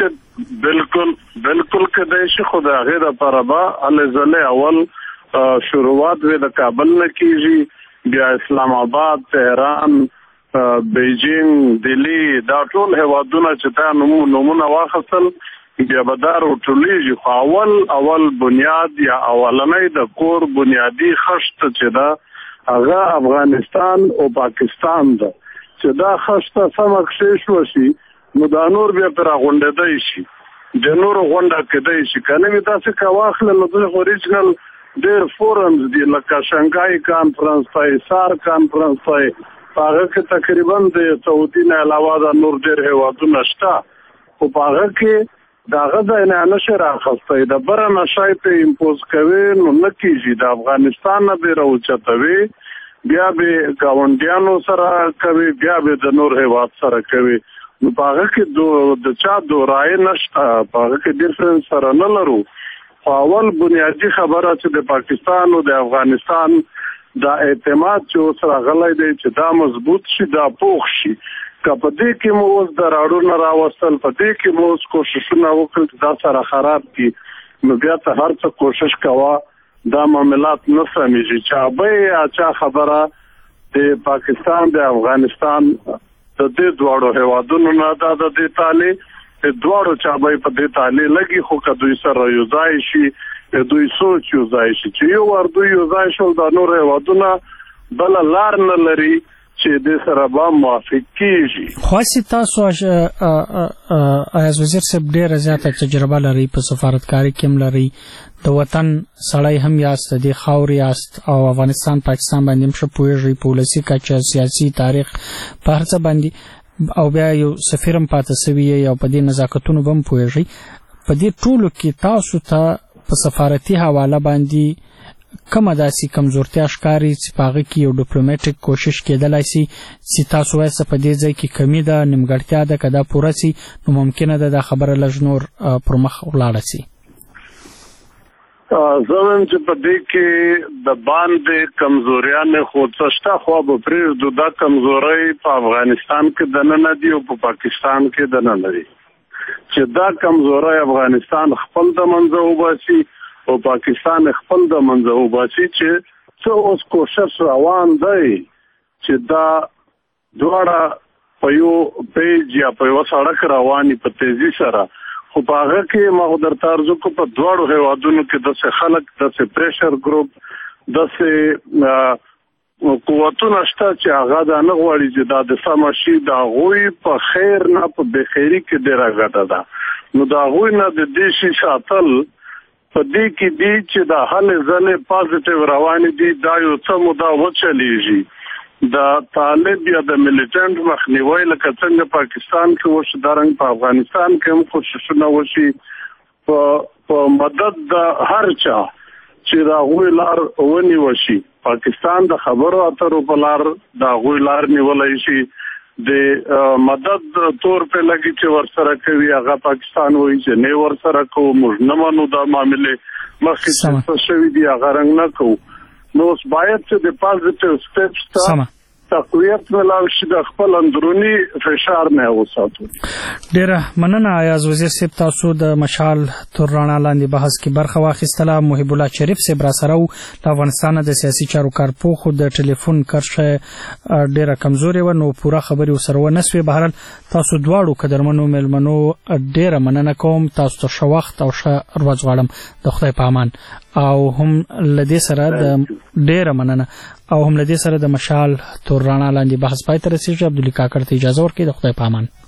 بالکل کېدای شي، خو د هغې دپاره به هلې ځلې اول شروعات وې د کابل نه کېږي، بیا اسلام آباد، تهران، بیجینګ، دلی، دا ټول هیوادونه چې دا نومونه واخیستل، بیا به دا راټولیږي. خو اول بنیاد یا اولنی د کور بنیادي خشت چې ده هغه افغانستان او پاکستان ده. چې دا خشته سمه کښې شوه شي، نو دا نور بیا پرې راغونډېدی شي، د نورو غونډه کېدی شي. که نه وي داسې که واخله، نو دوی خو ریجنل ډېر فورمز دي، لکه شنګای کانفرنس دی، سار کانفرنس دی، په هغه کې تقریبا د سعودي نه علاوه دا نور ډېر هېوادونه شته. خو په هغه کې د هغه ځای نه نشي راخستی، د بره نه شی پرې امپوز کوي، نو نه کېږي. د افغانستان نه به راوچتوي، بیا به ګاونډیانو سره کوي، بیا به د نور هیواد سره کوي. نو په هغه کې د چا دورایې نشته، په هغه کې ډیفرنس سره نه لرو. خو اول بنیادي خبره چې د پاکستان او د افغانستان دا اعتماد چې اوس راغلی دی چې دا مضبوط شي، دا پوخ شي. که په دې کې مو اوس د راړونه راوستل، په دې کې مو اوس کوششونه وکړل چې دا سره خراب کړي، نو بیا ته هر څه کوشش کوه، دا معاملات نه سمېږي. چابۍ یا چا خبره د پاکستان د افغانستان د دې دواړو هیوادونو نه دا د دې تالې د دواړو چابۍ په دې تالې لګي. خو که دوی سره یو ځای شي، دوی سوچ یو ځای شي چې یو وار دوی یو ځای شول، دا نور هیوادونه بله لار نه لري چې دې سره به موافق کېږي. خاصې تاسو ایاز وزیر صاحب ډېره زیاته تجربه لرئ، په سفارتکاري کې هم لرئ، د وطن سړی هم یاست، د دې خاورې یاست، او افغانستان پاکستان باندې هم ښه پوهېږئ، په ولسي کچه، سیاسي تاریخ، په هر څه باندې، او بیا یو سفیر هم پاته سوي یې او په دې نزاکتونو به هم پوهېږئ. په دې ټولو کې تاسو ته په سفارتي حواله باندې کومه داسې کمزورتیا ښکاري چې په هغه کې یو ډیپلوماټیک کوشش کېدلی شي چې تاسو وایئ په دې ځای کې کمی ده، نیمګړتیا ده، که دا پوره شي نو ممکنه ده دا خبره لږ نور پر مخ ولاړه شي؟ زه وایم چې په دې کې د باندې کمزوریانې خو څه شته، خو به پرېږدو. دا کمزورۍ په افغانستان کې دننه دي او په پاکستان کې دننه دي. چې دا کمزورۍ افغانستان خپل د منځه وباسي او پاکستان خپل د منځه وباسي، چې څه اوس کوشش روان دی چې دا دواړه په یو پیج یا په یوه سړک رواني په تیزي سره. خو په هغه کې ما خو درته عرض وکړو په دواړو هیوادونو کې داسې خلک، داسې پریشر ګروپ، داسې قوتونه شته چې هغه دا نه غواړي چې دا د سم شي د هغوی په خیر نه په بخیري کې ډېره ګټه ده نو د هغوی نه د دې شي ساتل په دې کې دي چې د هلې ځلې پازیټیو روانې دي دا یو څه موده وچلیږي د طالب یا د ملیټنټ مخنیوی لکه څنګه پاکستان کې وشي دارنګ په افغانستان کې هم کوششونه وشي په مدد د هر چا چې د هغوی لار ونیول شي پاکستان د خبرو اترو په لار د هغوی لار نیولی شي د مدد تور په لګي چې ورسره کوي هغه پاکستان وایي چې نه ورسره کوو موږ نه منو دا معاملې مخکې څه شوي دي هغه رنګ نه کوو نو اوس باید چې د پازیټیو سټیپس ته تقویت ملاو شي د خپل اندرونی فشار نه وساتو. ډیره مننه ایاز وزیر صاحب تاسو د مشال تر رڼا لاندې بحث کې برخه واخیستله. محب الله شریف صاحب را سره و د افغانستان د سیاسي چارو کارپوه خو د ټلیفون کرښه ډیره کمزورې و نو پوره خبرې ورسره ونه سوې. بهرحال تاسو دواړو قدرمنو مېلمنو ډیره مننه کوم. تاسو ته ښه وخت او ښه ورځ غواړم. د خدای په امان. او هم لدې سره د ډیره مننه او هم لدې سره د مشال تر رڼا لاندې بحث پای ته رسیږي. عبدالله کاکړ ته اجازه ورکړئ. د خدای په امان.